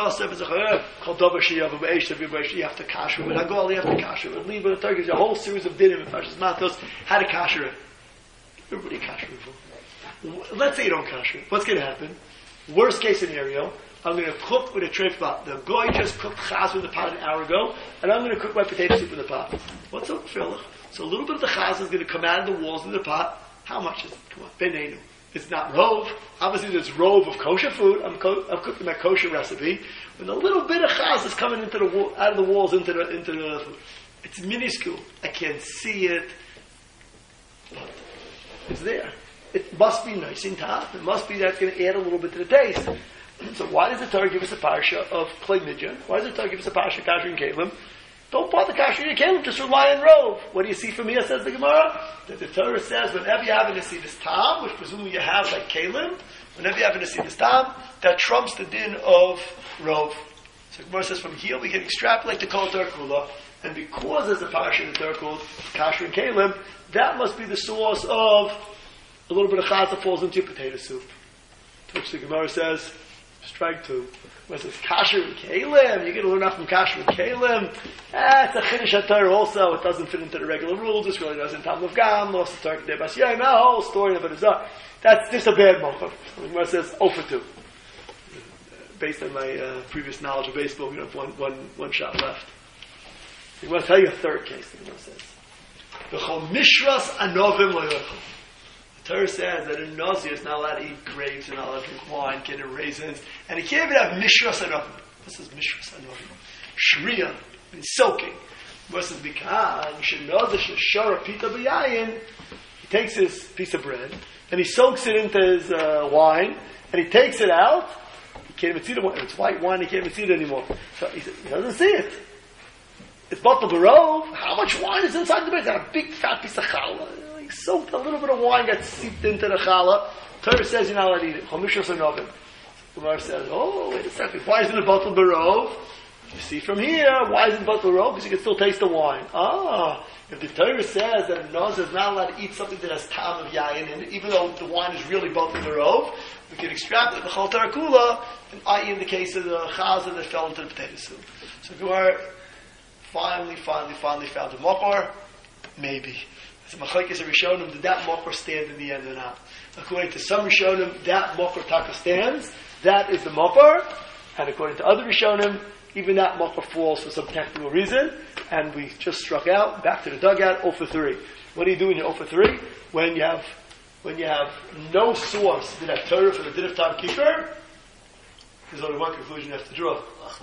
kasher with Hagol, you have to kasher with Liba. The Torah gives you a whole series of dinim in Parshas Matos, how to kasher it. Everybody kasher it. Let's say you don't kasher it. What's going to happen? Worst case scenario, I'm going to cook with a treif pot. The guy just cooked chaz in the pot an hour ago, and I'm going to cook my potato soup in the pot. What's up, Philip? So a little bit of the chaz is going to come out of the walls in the pot. How much is it? Come on, benenu. It's not rove. Obviously, there's rove of kosher food. I'm, co- I'm cooking my kosher recipe. When a little bit of chaz is coming into the wall, out of the walls into the into the food, it's minuscule. I can't see it, but it's there. It must be nice in top. It must be that's going to add a little bit to the taste. So why does the Torah give us a parsha of Klei Midyon? Why does the Torah give us a parsha of kasher and kalim? Don't bother kasher and kalim, just rely on rove. What do you see from here, says the Gemara? That the Torah says whenever you have an asidus tam, which presumably you have like kalim, whenever you have an asidus tam, that trumps the din of rove. So the Gemara says from here we can extrapolate the kol Torah kula, and because there's a parsha in the Torah called kasher and kalim, that must be the source of a little bit of chaz that falls into your potato soup. To which the Gemara says, Strike two. When it says kasher and kalim, you're going to learn out from kasher and kalim. Ah, it's a chiddush HaTorah also. It doesn't fit into the regular rules. It's really doesn't Tam of Gam, lost the Torah Kedei Bas Yaim. That whole story of it is up. That's just a bad mochav. When it says oh for two. Based on my uh, previous knowledge of baseball, we have one, one, one shot left. I'm going to tell you a third case. The Gemara says, "V'chol mishras anovim lo yochel." The Torah says that a Nazir is not allowed to eat grapes, and not allowed to drink wine, can't eat raisins, and he can't even have mishras anovim. This is mishras anovim. Shriya, means soaking. Versus because you should know that shara pita b'yayin. He takes his piece of bread and he soaks it into his uh, wine, and he takes it out. He can't even see the wine. It's white wine. He can't even see it anymore. So he, says, he doesn't see it. It's batal barov. How much wine is inside the bread? It's got a big fat piece of challah. He soaked a little bit of wine, got seeped into the challah. Torah says you're not allowed to eat it. Chomishos anovim. Gemara says, oh, wait a second. Why isn't it batal barov? You see from here, why isn't it batal barov? Because you can still taste the wine. Ah, if the Torah says that a Nazir is not allowed to eat something that has tam of yayin in it, even though the wine is really batal barov, we can extrapolate the chol tarakula, and that is in the case of the chazan that fell into the potato soup. So Gemara finally, finally, finally found a mokor. Maybe. As a machlekes Rishonim, did that mokor stand in the end or not? According to some Rishonim, that mokor taka stands. That is the mokor. And according to other Rishonim, even that mokor falls for some technical reason. And we just struck out, back to the dugout, oh for three. What do you do when you're oh for three? When you have, when you have no source in that Torah for the din of time keeper, there's only one conclusion you have to draw.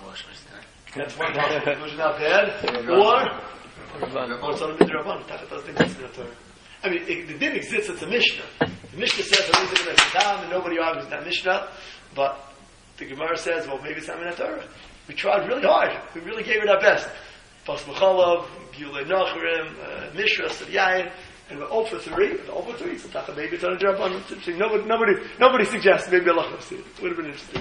That's one conclusion, not bad. Or, or it's only midrabanan. Tachat doesn't exist in the Torah. I mean, it, it didn't exist. It's a Mishnah. The Mishnah says there isn't a Tam, and nobody argues that Mishnah. But the Gemara says, well, maybe it's not in the Torah. We tried really hard. We really gave it our best. Pas Mechalov, Gilei Nacharim, Mishras, and Yayin, and we're oh for three. oh for three. So Tachat, maybe it's on a midrabanan. Nobody, nobody, nobody suggests maybe Allah will see it. It would have been interesting.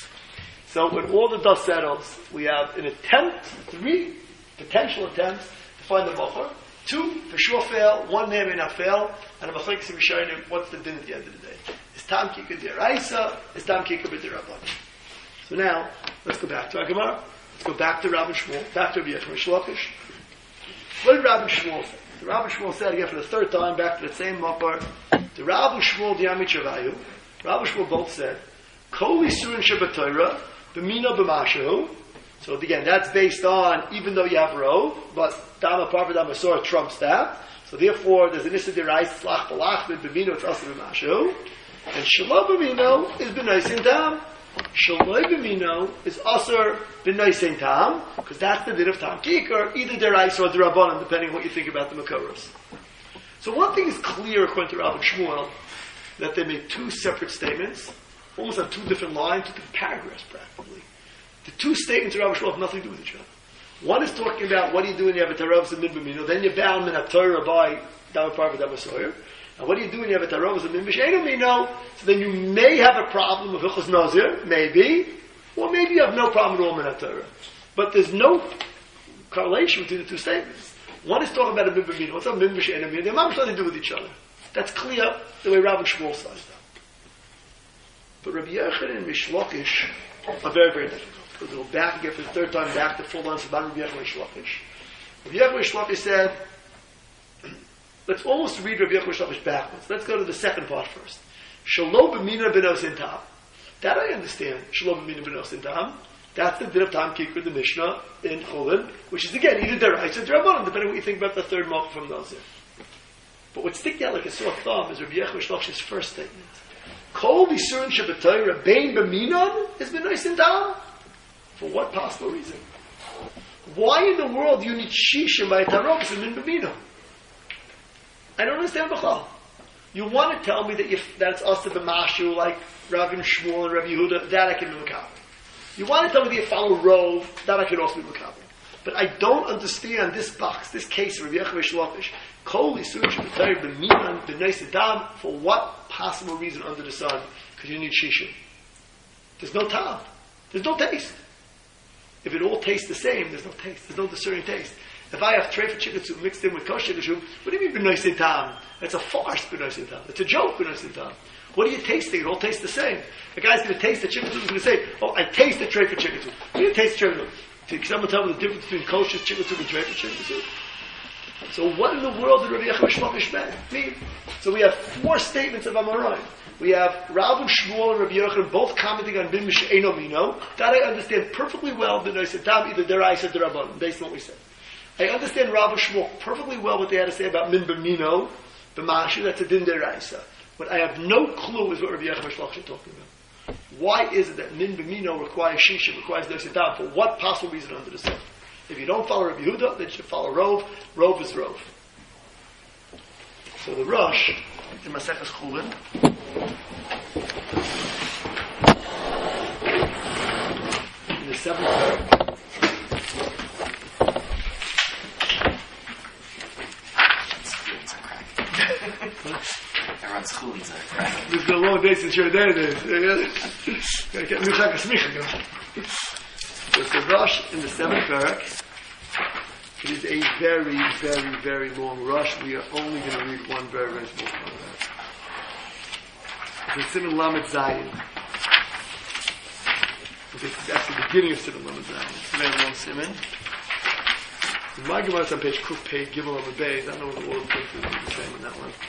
So when all the dust settles, we have an attempt, three potential attempts to find the mokor. Two, for sure fail. One may or may not fail. And a machlekes Rishonim, what's the din at the end of the day? Is tam kika d'oraisa? Is tam kika b'derabbanan? So now, let's go back to our Gemara. Let's go back to Rabbi Shmuel, back to Rabbi Yechon Shlokish. What did Rabbi Shmuel say? The Rabbi Shmuel said again for the third time, back to the same mokor. The Rabbi Shmuel Diamit Shavayu. Rabbi Shmuel both said, Kol Yisurin Shabbatayra, B'mina b'mashu. So again, that's based on, even though you have rov, but Dama Parva Masor trumps that. So therefore, there's an Issa Derais, Slach Balach, B'mino, it's also b'mashu. And Shalom B'mino is B'naisin Tam. Shalom B'mino is also B'naisin Tam, because that's the din of Tam Kikar, either Derais or D'Rabbanan, depending on what you think about the Makoros. So one thing is clear according to Rabbi Shmuel, that they made two separate statements, almost on two different lines, two different paragraphs practically. The two statements of Rabbi Shmuel have nothing to do with each other. One is talking about what do you do when you have a Taravas and Minbamino, then you're bound in a Torah by Dama Parva Dama Sawyer. And what do you do when you have a Taravas and Minbamino? So then you may have a problem with Hilchos Nazir, maybe, or maybe you have no problem at all in a Torah. But there's no correlation between the two statements. One is talking about a Minbamino, what's a Minbamino? They have nothing to do with each other. That's clear the way Rabbi Shmuel says that. But Rabbi Yechon and Mishlokish are very, very difficult. Because we'll go back again for the third time back to full on about Rabbi Yechon and Mishlokish. Rabbi Yechon and Mishlokish said, let's almost read Rabbi Yechon and Mishlokish backwards. Let's go to the second part first. Shalom b'mina b'nos in tam. That I understand. Shalom b'mina b'nos in tam. That's the din of tam kikr, the Mishnah in Chulin, which is again either deraisa or D'Rabbanan, depending on what you think about the third mark from Nazir. But what's sticking out like a sore thumb is Rabbi Yechon and Mishlokish's first statement. Kol b'surin shabbatayra bein b'minon is b'nois in tam. For what possible reason? Why in the world do you need shishim by tarovs and min b'minon? I don't understand b'chal. You want to tell me that if that's also b'mashu like Rav and Shmuel and Rabbi Yehuda, that I can be makabel. You want to tell me that you follow Rov, that I can also be makabel. But I don't understand this box, this case of Rabbi Yechon Shlokish. Kol yisurim shabbatayra b'minon b'nois in tam. For what possible reason under the sun? Because you need shishim. There's no tam. There's no taste. If it all tastes the same, there's no taste. There's no discerning taste. If I have trefa chicken soup mixed in with kosher chicken soup, what do you mean b'nois in tam? It's a farce b'nois in tam. It's a joke b'nois in tam. What are you tasting? It all tastes the same. A guy's going to taste the chicken soup. He's going to say, "Oh, I taste the tray for chicken soup." What do you taste chicken soup? Can someone tell me the difference between kosher chicken soup and tray for chicken soup? So what in the world did Rabbi Yochanan Shlokish mean? So we have four statements of Amoraim. We have Rav and Shmuel and Rabbi Yochanan both commenting on Min B'She'eno Mino. That I understand perfectly well. That I said, "Tam either Deraisa or Derabanan," based on what we said. I understand Rav and Shmuel perfectly well what they had to say about Min B'Mino, B'Mashu. That's a Din Deraisa. But I have no clue is what Rabbi Yochanan Shlokish is talking about. Why is it that Min B'Mino requires Shisha, requires Deraisa Tam? For what possible reason under the sun? If you don't follow Rabbi Yehuda, then you should follow Rov. Rov is Rov. So the Rosh in Maseches Chulin. In the seventh parak. Everyone's Chulins are cracking. This has been a long day since you're there. Gotta get Michak Asmicha going. So it's the Rosh in the seventh parak. It is a very, very, very long Rosh. We are only going to read one very, very small part of that. It's Siman Lamed Zayin. It's actually the beginning of Siman Lamed Zayin. It's a very long Siman. In my Gemara, it's on page Kuf Pei Gimel Amud Beis. I don't know what the order of things is the same on that one.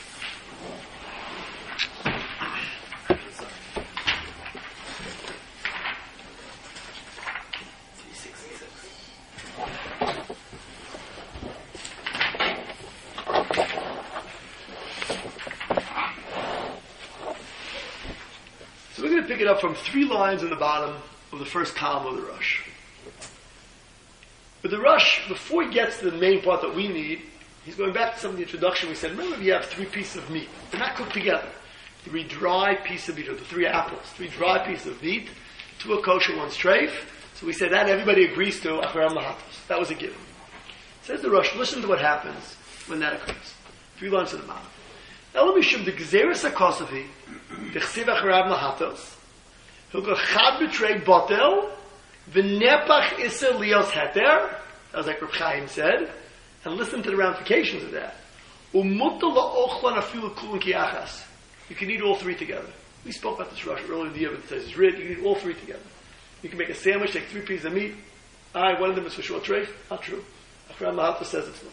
Pick it up from three lines in the bottom of the first column of the Rosh. But the Rosh, before he gets to the main part that we need, he's going back to some of the introduction. We said, remember, you have three pieces of meat. They're not cooked together. Three dry pieces of meat, or the three apples. Three dry pieces of meat, two are kosher, one's treif. So we said that everybody agrees to Acharam Lahatos. That was a given. Says the Rosh, listen to what happens when that occurs. Three lines in the bottom. Elamishim the Gezeres HaKosavi, the Chsiv Acharam Lahatos, he'll go chad b'trei botel, v'nepach iser lios heter, that was like Reb Chaim said, and listen to the ramifications of that. Umuta la'ochlan afilu kulin kiachas. You can eat all three together. We spoke about this Rosh earlier in the year, but it says it's written, you can eat all three together. You can make a sandwich, take three pieces of meat. I, one of them is for short treif. Not true. Acharam Lahatos says it's not.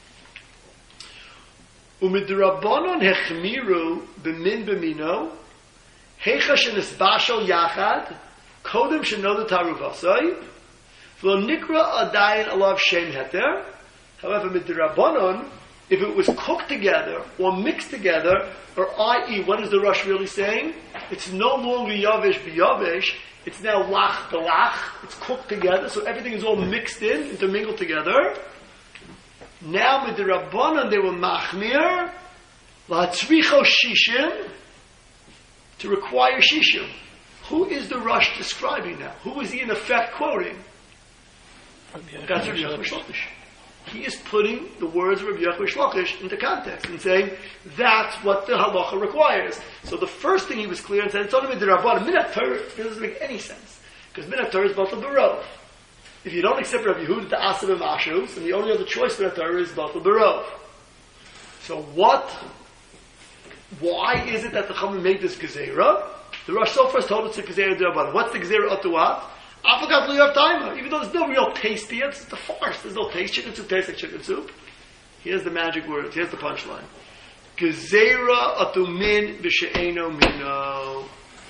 Umidrabanon hechmiru b'min b'mino, Heicha shenisbashal yachad, kodem shenoda taruvasai, v'lo nikra adayin alav shem heter. However, midrabanon, if it was cooked together or mixed together, or that is, what is the Rosh really saying? It's no longer yavish b'yavish. It's now lach b'lach. It's cooked together, so everything is all mixed in, intermingled together. Now midrabanon they were machmir, la'atzricho shishim, to require shishim. Who is the Rosh describing now? Who is he in effect quoting? That's Rabbi Yochanan Shlokish. He is putting the words of Rabbi Yochanan Shlokish into context and saying that's what the halacha requires. So the first thing he was clear and said it's only midrabanan. Minat Torah doesn't make any sense because minat Torah is batal barov. If you don't accept Rabbi Yehuda to asav and mashus, and the only other choice for minat Torah is batal barov. So what? Why is it that the Chachamim made this gezerah? The Rosh so first told us it's a gezerah d'Rabbanan. What's the gezerah of what? Afakat liyav taima. Even though there's no real taste to it, it's a farce. There's no taste. Chicken soup tastes like chicken soup. Here's the magic words. Here's the punchline. Gezerah atumin b'she'eno mino.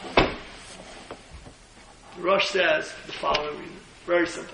The Rosh says the following reason. Very simple.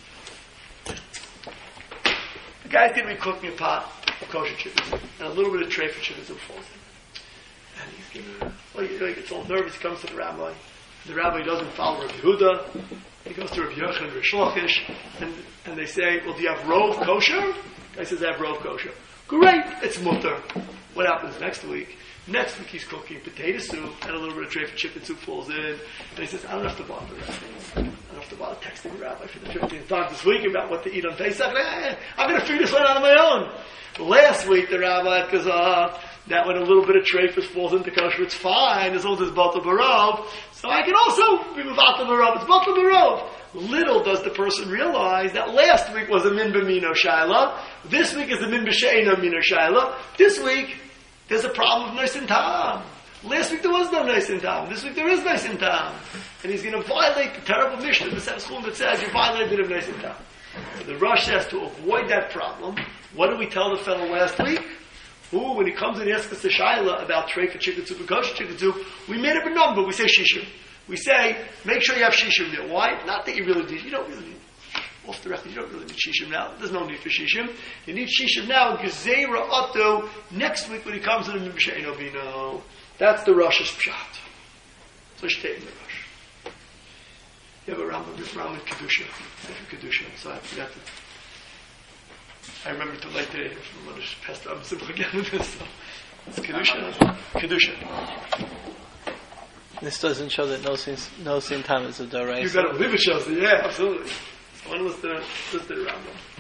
The guy's going to be cooking a pot of kosher chicken soup, and a little bit of tray for chicken soup falls in. And he's gonna, well, he, he gets all nervous. He comes to the rabbi. The rabbi doesn't follow Rabbi Yehuda. He goes to Rabbi Yochanan and Rish Lakish, and and they say, "Well, do you have rov kosher?" The guy says, "I have rov kosher." Great, it's mutter. What happens next week? Next week he's cooking potato soup, and a little bit of tray for chicken soup falls in, and he says, "I don't have to bother the rabbi. I don't have to bother texting the rabbi for the fifteenth time this week about what to eat on Pesach. Eh, I'm going to figure this one out on my own." Last week the rabbi goes, "Ah." That when a little bit of treifus falls into kosher, it's fine, as long as it's batal barov. So I can also be batal barov. It's batal barov. Little does the person realize that last week was a min b'mino shaila. This week is a min b'she'eno mino shaila. This week, there's a problem of nisin tam. Last week there was no nice in town. This week there is nice in town. And he's going to violate the terrible Mishnah that says you violated him nice in town. So the Rosh says to avoid that problem, what did we tell the fellow last week? Who, when he comes and asks us the Shaila about tray for chicken soup and kosher chicken soup, we made up a number. We say shishim. We say, make sure you have shishim there. Why? Not that you really need. You don't really need. Off the record, you don't really need shishim now. There's no need for shishim. You need shishim now. Gezerah Otto next week when he comes in the Mishaino Bino. That's the Rosh's pshat. So stay in the Rosh. You have a Rambam, this Rambam Kedusha. Kedusha. So I forgot to. I remember to like today from when I passed on Simcha again with this. So it's Kedusha. Kedusha. This doesn't show that no sin, no sin time is a doraisa. You got to believe it shows it. Yeah, absolutely. So when was the was the Rambam?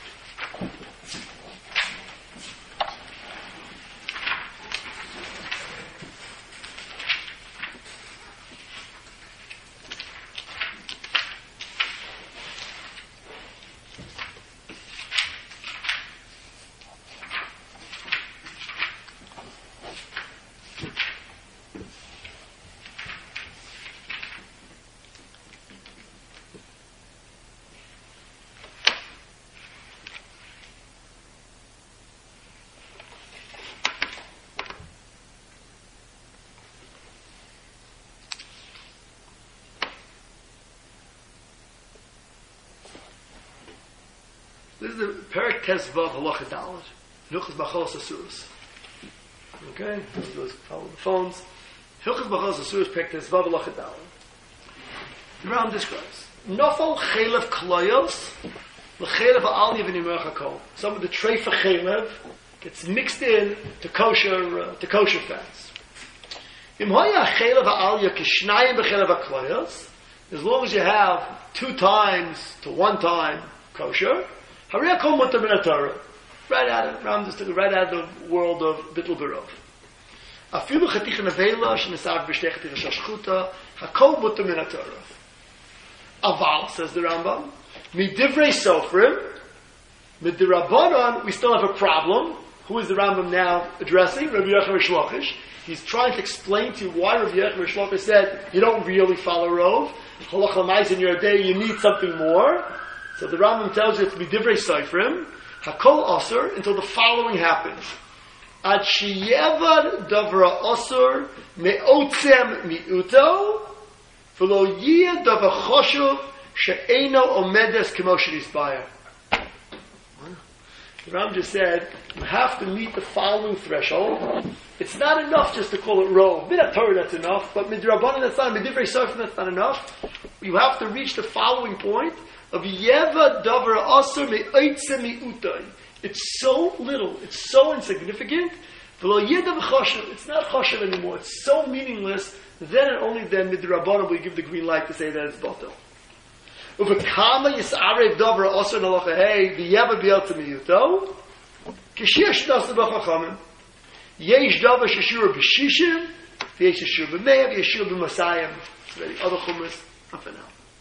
This is the Perek Tezvav Halacha Dalet. Hilchos B'Chalos Asuros. Okay, those follow the phones. Hilchos B'Chalos Asuros Perek Tezvav Halacha Dalet. The Ram describes Nofal Chelev Kloyos L'Chelev Ha'Aliyah V'Nimer HaKol. Some of the treifa Chelev gets mixed in to kosher uh, to kosher fats. Im Hoya Chelev Ha'Aliyah Kishnayim B'Chelev HaKloyos. As long as you have two times to one time kosher. Hariyah kol mutar min haTorah. Right out of Ram just took it right out of the world of Bittul Berov. Afilu chaticha nevela shenesav b'shtei chaticha shashchuta hakol mutar min haTorah. Aval, says the Rambam, midivrei sofrim, midirabbanon, we still have a problem. Who is the Rambam now addressing? Rabbi Yochanan Rish Lakish. He's trying to explain to you why Rabbi Yochanan Rish Lakish said you don't really follow Rov. Halach l'mais in your day, you need something more. So the Rambam tells you to be divrei seifrim, hakol aser, until the following happens. Ad sheyevad davra aser me'otzem mi'uto, v'lo yiyah davar choshuv she'eino omedes k'mo she'nisbayah. The Rambam just said, you have to meet the following threshold. It's not enough just to call it rov. Min haTorah, that's enough, but midrabanan, that's not, midivrei seifrim, that's not enough. You have to reach the following point, of Yeva Davar Aser Me'otzem Mi'utai. It's so little, it's so insignificant. It's not choshev anymore. It's so meaningless. Then and only then, midrabanan, we give the green light to say that it's batel. Uvekama Yisarev Davar Aser Nalacha Hey V'Yeva B'Otzem Mi'uto K'Shir Sh'Nasa B'Chachamim Yesh Davar Sheshura B'Shishim V'Yesh Sheshura B'Me'ah V'Yesh Sheshura B'Masayim. It's very other chumras. Not for now.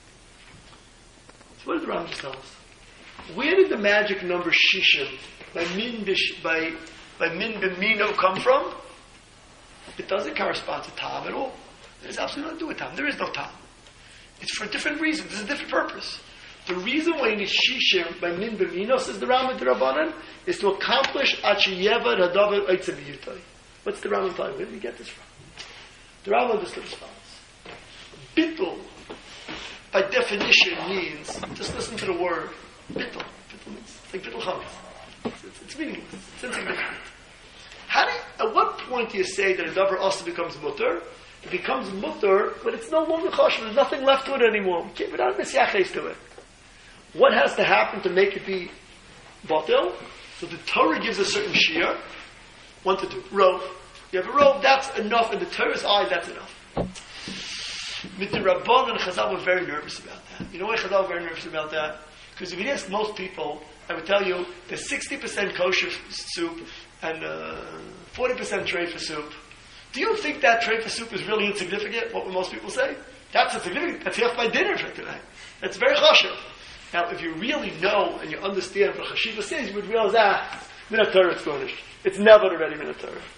What did the Rambam tell us? Where did the magic number shishim by min bish, by by min b'mino come from? It doesn't correspond to tam at all. There's absolutely nothing to do with tam. There is no tam. It's for a different reason. There's a different purpose. The reason why you need shishim by min b'mino, says the Rambam D'Rabbanan, is to accomplish achiyevad hadavar otzem b'yutai. What's the Rambam telling? Where did he get this from? The Rambam just responds. Bittul, by definition, means, just listen to the word, bittul. Bittul means, it's like bittul chametz. It's, it's, it's meaningless. It's insignificant. How do you, at what point do you say that a davar also becomes mutter? It becomes mutter when it's no longer choshev. There's nothing left to it anymore. We can't, without misyaches to it. What has to happen to make it be batil? So the Torah gives a certain shiur. One to two. Rov. You have a rov, that's enough. In the Torah's eye, that's enough. Midirabban and Chazal were very nervous about that. You know why Chazal were very nervous about that? Because if you ask most people, I would tell you there's sixty percent kosher soup and uh, forty percent treifa soup. Do you think that treifa soup is really insignificant? What would most people say? That's insignificant. That's half my dinner for tonight. That's very choshev. Now, if you really know and you understand what Chashiva says, you would realize, ah, min haTorah it's garnished. It's never already min haTorah.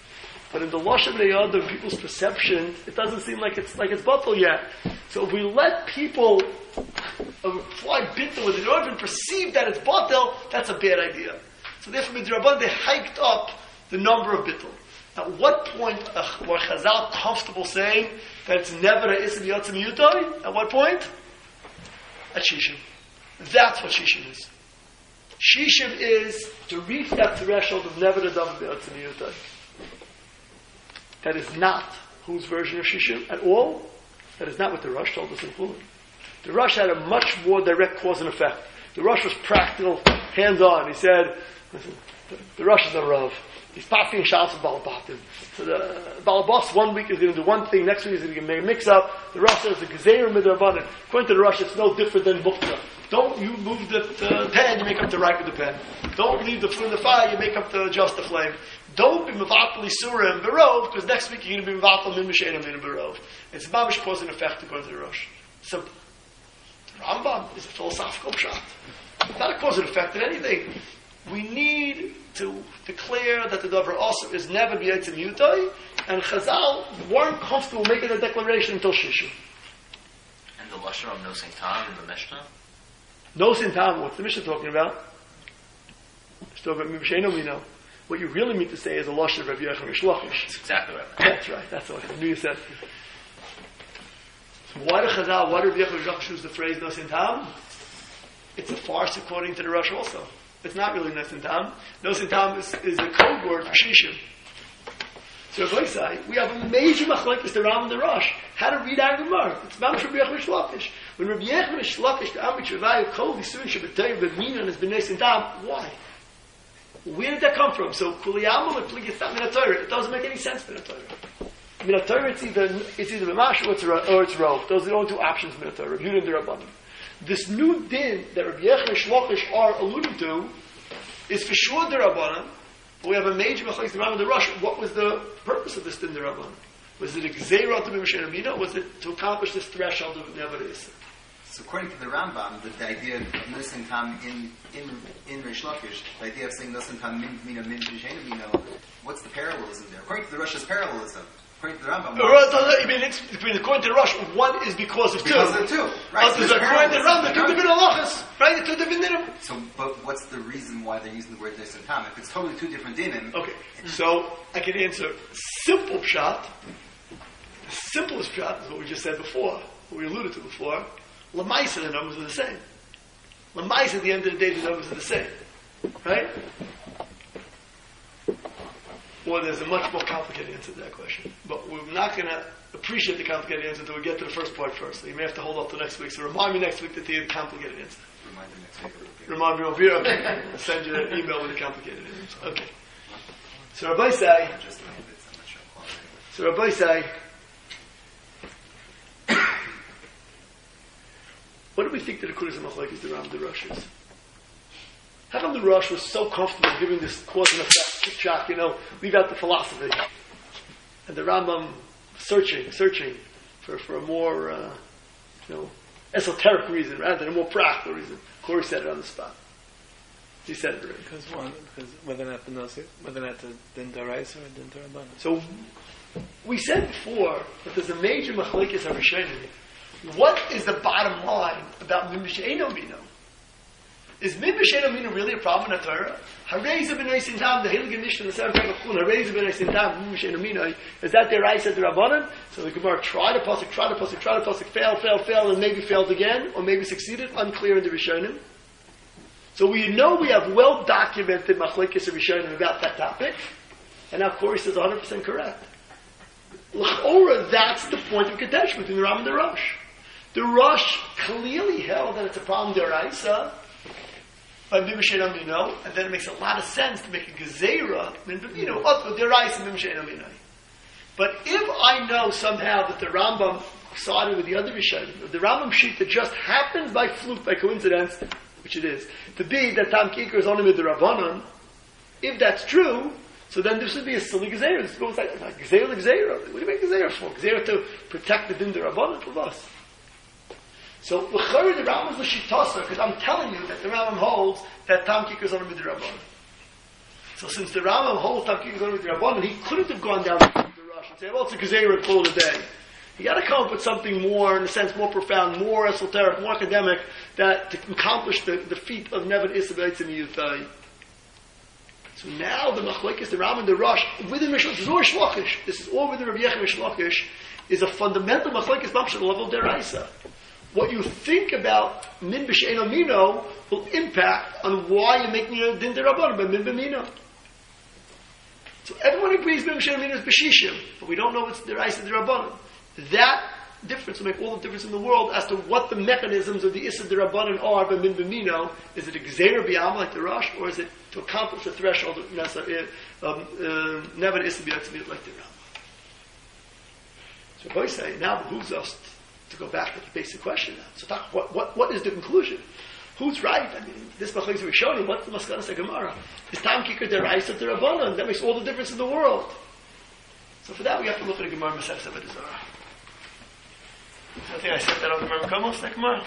But in the Lashon Reyad of people's perception, it doesn't seem like it's like it's batal yet. So if we let people apply bittul with it, or even perceive that it's batal, that's a bad idea. So therefore, midrabanan they hiked up the number of bittul. At what point uh, were Chazal comfortable saying that it's never a isim yotzim yutai? At what point? At Shishim. That's what Shishim is. Shishim is to reach that threshold of never a davar yotzim yutai. That is not whose version of Shishim at all. That is not what the Rosh told us in Chulin. The Rosh had a much more direct cause and effect. The Rosh was practical, hands-on. He said, listen, the, the Rosh is a Rav. He's passing shots of Balabatim. So the Balabas one week is going to do one thing, next week is going to make a mix-up. The Rosh says the Gezeir Midrabanan. According to the Rosh, it's no different than Bukta. Don't you move the uh, pen, you make up the right with the pen. Don't leave the flame in the fire, you make up the just the flame. Don't be Mavatal Isura and Berov, because next week you're going to be Mavatal Min Mishenim and Berov. It's Mamish cause and effect according to the Rosh. Simple. The Rambam is a philosophical shot. It's not a cause and effect in anything. We need to declare that the Dover also is never B'Yitzim Yutai, and Chazal weren't comfortable making a declaration until Shishim. And the Lashon of Nosin Tam in the Mishnah? Nosin Tam, what's the Mishnah talking about? It's talking about Mimsheno we know. What you really mean to say is a Lashon of Rabbi Yochanan Rish Lakish. That's exactly right. That's right, that's what I knew you said. So why do Chazal, why do Rabbi Yochanan Rish Lakish use the phrase Nosin Tam? It's a farce according to the Rosh also. It's not really Nosin Tam. Nosin Tam is, is a code word for Shishim. So Rabbi say, we have a major machlokes the Ram and the Rosh. How to read out the Gemara. It's Mamish Rabbi Yochanan Rish Lakish. When Rabbi Yochanan Rish Lakish, the Amit Shavayu, Kol Yisuin Shabbatayim, B'Minan has been Nosin Tam. Why? Where did that come from? So Kuliyama and Pligitat Minatorah. It doesn't make any sense Minatorah. Minatorah it's either it's either Mamash or it's or it's Rov. Those are the only two options Minatorah. Rabbi Yehuda and the Rabbanim. This new din that Rabbi Yochanan Rish Lakish are alluding to is for sure the Rabbanim. But we have a major machlokes the Ram and the Rosh. What was the purpose of this din the Rabbanim? Was it a gzeirah to be Moshe Rabbeinu? Was it to accomplish this threshold of never is? So according to the Rambam, the, the idea of Nosin Tam in in in Rish Lakish, the idea of saying Nosin Tam min mina min Mishena Mino, what's the parallelism there? According to the Rosh's parallelism, according to the Rambam, I mean, it's, according to the Rosh, one is because of two. Because of two, right? So according to the Rambam, two different halachas, right? The two different dinim. So, but what's the reason why they're using the word Nosin Tam? If it's totally two different dinim. Okay, so I can answer simple pshat. The simplest pshat is what we just said before, what we alluded to before. Lamaisa, the numbers are the same. Lamaisa, at the end of the day, the numbers are the same. Right? Or there's a much more complicated answer to that question. But we're not going to appreciate the complicated answer until we get to the first part first. So you may have to hold off till next week. So remind me next week to the complicated answer. Remind me next week. Remind me over here. Okay. I'll send you an email with the complicated answer. Okay. So Rabbi say, so Rabbi say, what do we think that the Kudas Machlokes is the Ram the Rosh is? How come the Rosh was so comfortable giving this cause and effect shock, you know, leave out the philosophy? And the Rambam searching, searching for, for a more, uh, you know, esoteric reason rather than a more practical reason. Corey said it on the spot. He said it already. Because one, because whether or not the Nosi, whether or not the Din Doraisa or Din Torabana. So we said before that there's a major machlokes of Rishonim. What is the bottom line about Min B'She'eino Mino? Is Min B'She'eino Mino really a problem in the Torah? Harei B'nei Sintam, the Heilige Mishnah, the Sefer Chachun, Harei B'nei Sintam, Min B'She'eino Mino. Is that their right, said the Rabbanan? So the Gemara tried a pasuk, tried a pasuk, tried a pasuk, failed, failed, failed, and maybe failed again, or maybe succeeded, unclear in the Rishonim. So we know we have well documented machlokes of Rishonim about that topic, and now Corey says one hundred percent correct. L'chora, that's the point of contention between the Ram and the Rosh. The Rosh clearly held that it's a problem deraisa by Mimshen Amino, and then it makes a lot of sense to make a gezerah, you know, also deraisa Mimshen Amino. But if I know somehow that the Rambam sided with the other Rishonim, the Rambam sheet that just happened by fluke, by coincidence, which it is, to be that Tam Kikar is only with the Rabbanon, if that's true, so then this would be a silly gezerah. This goes like, like gezerah, gezerah. What do you make gezerah for? Gezerah to protect the din the Rabbanon from us. So, l'chari the Rambam is l'shitasa, because I'm telling you that the Rambam holds that Tam Kikar is only with the Rabbanon. So since the Rambam holds Tam Kikar is only with the Rabbanon, he couldn't have gone down to the Rush and say, well, it's a Gezerah and call it a day. You got to come up with something more, in a sense, more profound, more esoteric, more academic, that to accomplish the, the feat of Nevad Isabel in Yutai. So now the Machlekes, the Rambam, the Rush, within Mishnah, this is all Shlokish. This is all within Rabbi Yechim Shlokish, is a fundamental Machlekes Mamsh at the level of Deraisa. What you think about Min B'Shein Amino will impact on why you're making a Din Derabbanan by Min B'Mino. So everyone agrees Min B'Shein Amino is B'Shishim, but we don't know what's Deraisa Derabbanan. That difference will make all the difference in the world as to what the mechanisms of the Issa Derabbanan are by Min B'Mino. Is it a Gzeira B'Yam like the Rosh, or is it to accomplish the threshold of Never Issa B'Yam like the Ram? So boy say, now behooves us to go back to the basic question now. So talk, what, what, what is the conclusion? Who's right? I mean, this Machlekes we're showing, what's the Maskanas Gemara? Is Tam Kikar Deraisa Derabbanan? That makes all the difference in the world. So for that we have to look at a Gemara Masech Avodah Zarah. I think I said that on the Gemara Komos, that Gemara.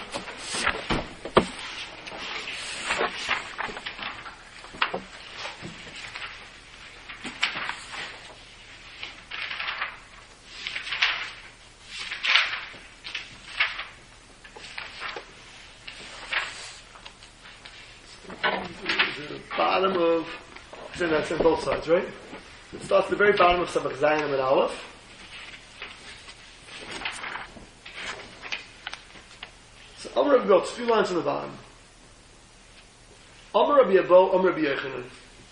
The bottom of, I said that's on both sides, right? It starts at the very bottom of Samach Zayin and Aleph. So Amar Rabbi Abo, two lines on the bottom. Amar Rabbi Abo, Amar Rabbi Yochanan.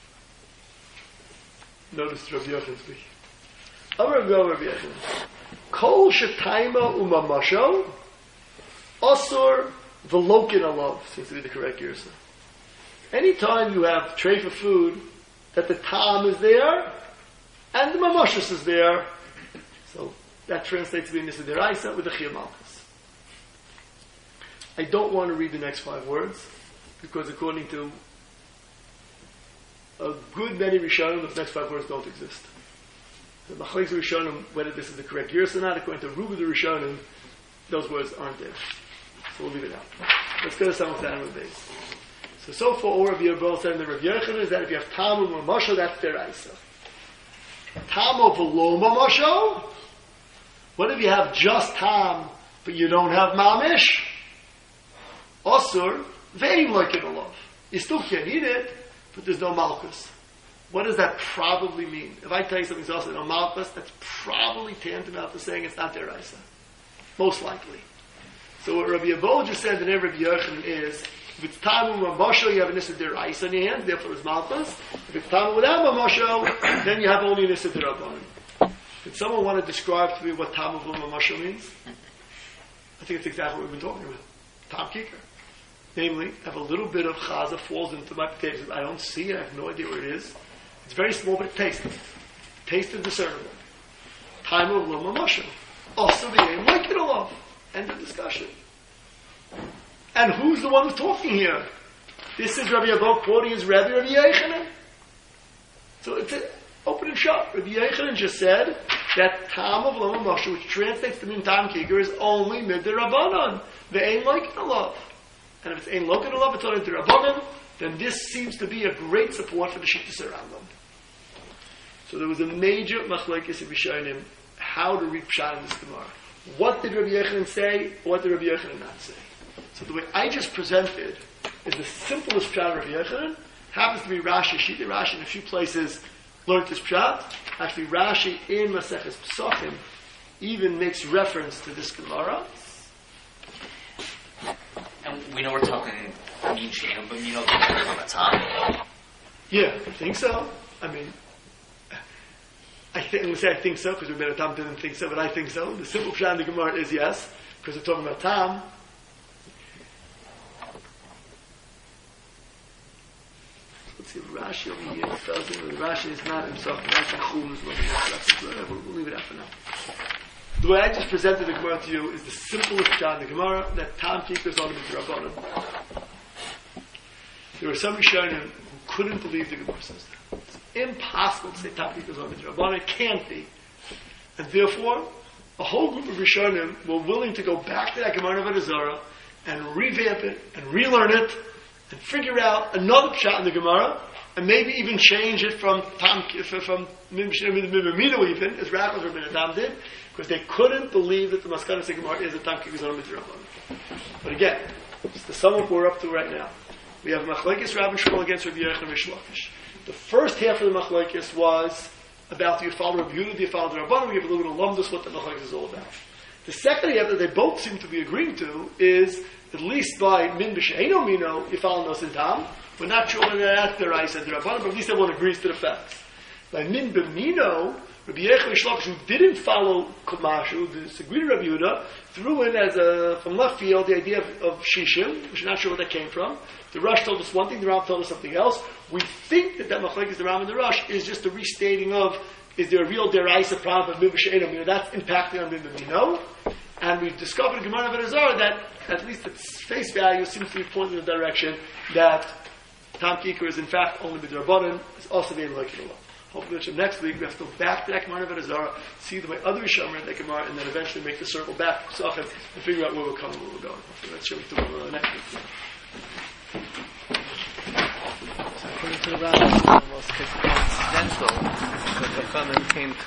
Notice Rabbi Yochanan speak. Amar Rabbi Abo, Rabbi Yochanan. Kol shetayma umamasho, asur v'lokin alav. Seems to be the correct Yersa. Anytime you have tray for food, that the tam is there, and the mamashus is there, so that translates to be Nisa Deraisa with the Chiyah Malchus. I don't want to read the next five words, because according to a good many Rishonim, those next five words don't exist. The Machlekes Rishonim, whether this is the correct years or not, according to Ruba the Rishonim, those words aren't there. So we'll leave it out. Let's go to some of the animal base. So, so far, all Rabbi Abo said in the Rabbi Yochanan is that if you have Tamu Mamasho, that's Deraisa. Tamu V'lo Mamasho? What if you have just Tam, but you don't have Mamish? Osur, very like it love. You still can't eat it, but there's no Malchus. What does that probably mean? If I tell you something's also no Malchus, that's probably tantamount to saying it's not Deraisa. Most likely. So what Rabbi Abo just said in Rabbi Yochanan is, if it's Tamu Mamasho, you have a Nisa Deraisa in your hands, therefore it's Malchus. If it's Tamu without Mamasho, then you have only a Nisa Derabbanan. Did someone want to describe to me what Tamu Mamasho means? I think it's exactly what we've been talking about. Tam Kikar. Namely, have a little bit of chaza falls into my potatoes. I don't see it, I have no idea where it is. It's very small, but it tastes. Taste is discernible. Time of lo mamasho. Also the aim like it or love. End of discussion. And who's the one who's talking here? This is Rabbi Abo quoting his Rabbi, Rabbi Yochanan. So it's a, open and shut. Rabbi Yochanan just said that Tam of lo mamasho, which translates to mean Tam Kikar, is only mid the Rabbanon. The aim like it or love. And if it's Ein Lokin Olav, it's only to Rabbanim, then this seems to be a great support for the Shittas around them. So there was a major machlekes in Rishonim how to read Pshat in this Gemara. What did Rabbi Yochanan say? What did Rabbi Yochanan not say? So the way I just presented is the simplest Pshat of Rabbi Yochanan. Happens to be Rashi, Shita Rashi in a few places learned this Pshat. Actually, Rashi in Maseches Pesachim even makes reference to this Gemara. And we know we're talking Min Shein, but you know we're talking about time. Yeah, I think so. I mean, I think, I'm going to say I think so, because we better Tom didn't think so, but I think so. The simple Pshat in the Gemara is yes, because we're talking about Tom. Let's see, Rashi over here tells you, Rashi is not himself, Rashi Chum is looking at We'll, we'll leave it out for now. The way I just presented the Gemara to you is the simplest Pshat in the Gemara, that Tam Kikar is only with Rabbanim. There were some Rishonim who couldn't believe the Gemara says that. It's impossible to say Tam Kikar is only with Rabbanim. It can't be. And therefore, a whole group of Rishonim were willing to go back to that Gemara of Avodah Zarah and revamp it and relearn it and figure out another Pshat in the Gemara and maybe even change it from Tam from Mimamino even, as Rav Rabbi Adam did, because they couldn't believe that the Maskana Gemara is a Tam Kikuzon Mitzrayim. But again, it's the sum of what we're up to right now. We have Machlekes Rav and Shmuel against Rabbi Yochanan and Rish Lakish. The first half of the Machlekes was about do you follow Rabbi Yehuda, do you follow the Rabbanim? We give a little bit of lumdus what the Machlekes is all about. The second half that they both seem to be agreeing to is at least by Min B'She'eno Mino, you follow Nos and Tam. We're not sure whether that's the Rais and the Rabbanim, but at least everyone agrees to the facts. By Min B'Mino, Rabbi Yochanan and Rish Lakish, who didn't follow Kamashu, the Segwid Rabbi Yehuda, threw in as a, from left field, the idea of, of Shishim, which we're not sure where that came from. The Rush told us one thing, the Ram told us something else. We think that that Machlekes, the Ram and the Rush, is just a restating of, is there a real deraisa problem of Min B'She'eno Mino? That's impacting on Min B'Mino. And we've discovered in Gemara and Azar that, at least its face value, seems to be pointing in the direction that Tam Kikar is in fact only B'Drabanan, is also being like it. Hopefully next week we have to go back to that Gemara and Azar, see the way other Rishonim read that Gemara, and then eventually make the circle back to Pesachim and figure out where we're coming, where we're going. Hopefully that's what we'll do next week. According to the Rambam, it's almost coincidental that the Chachamim came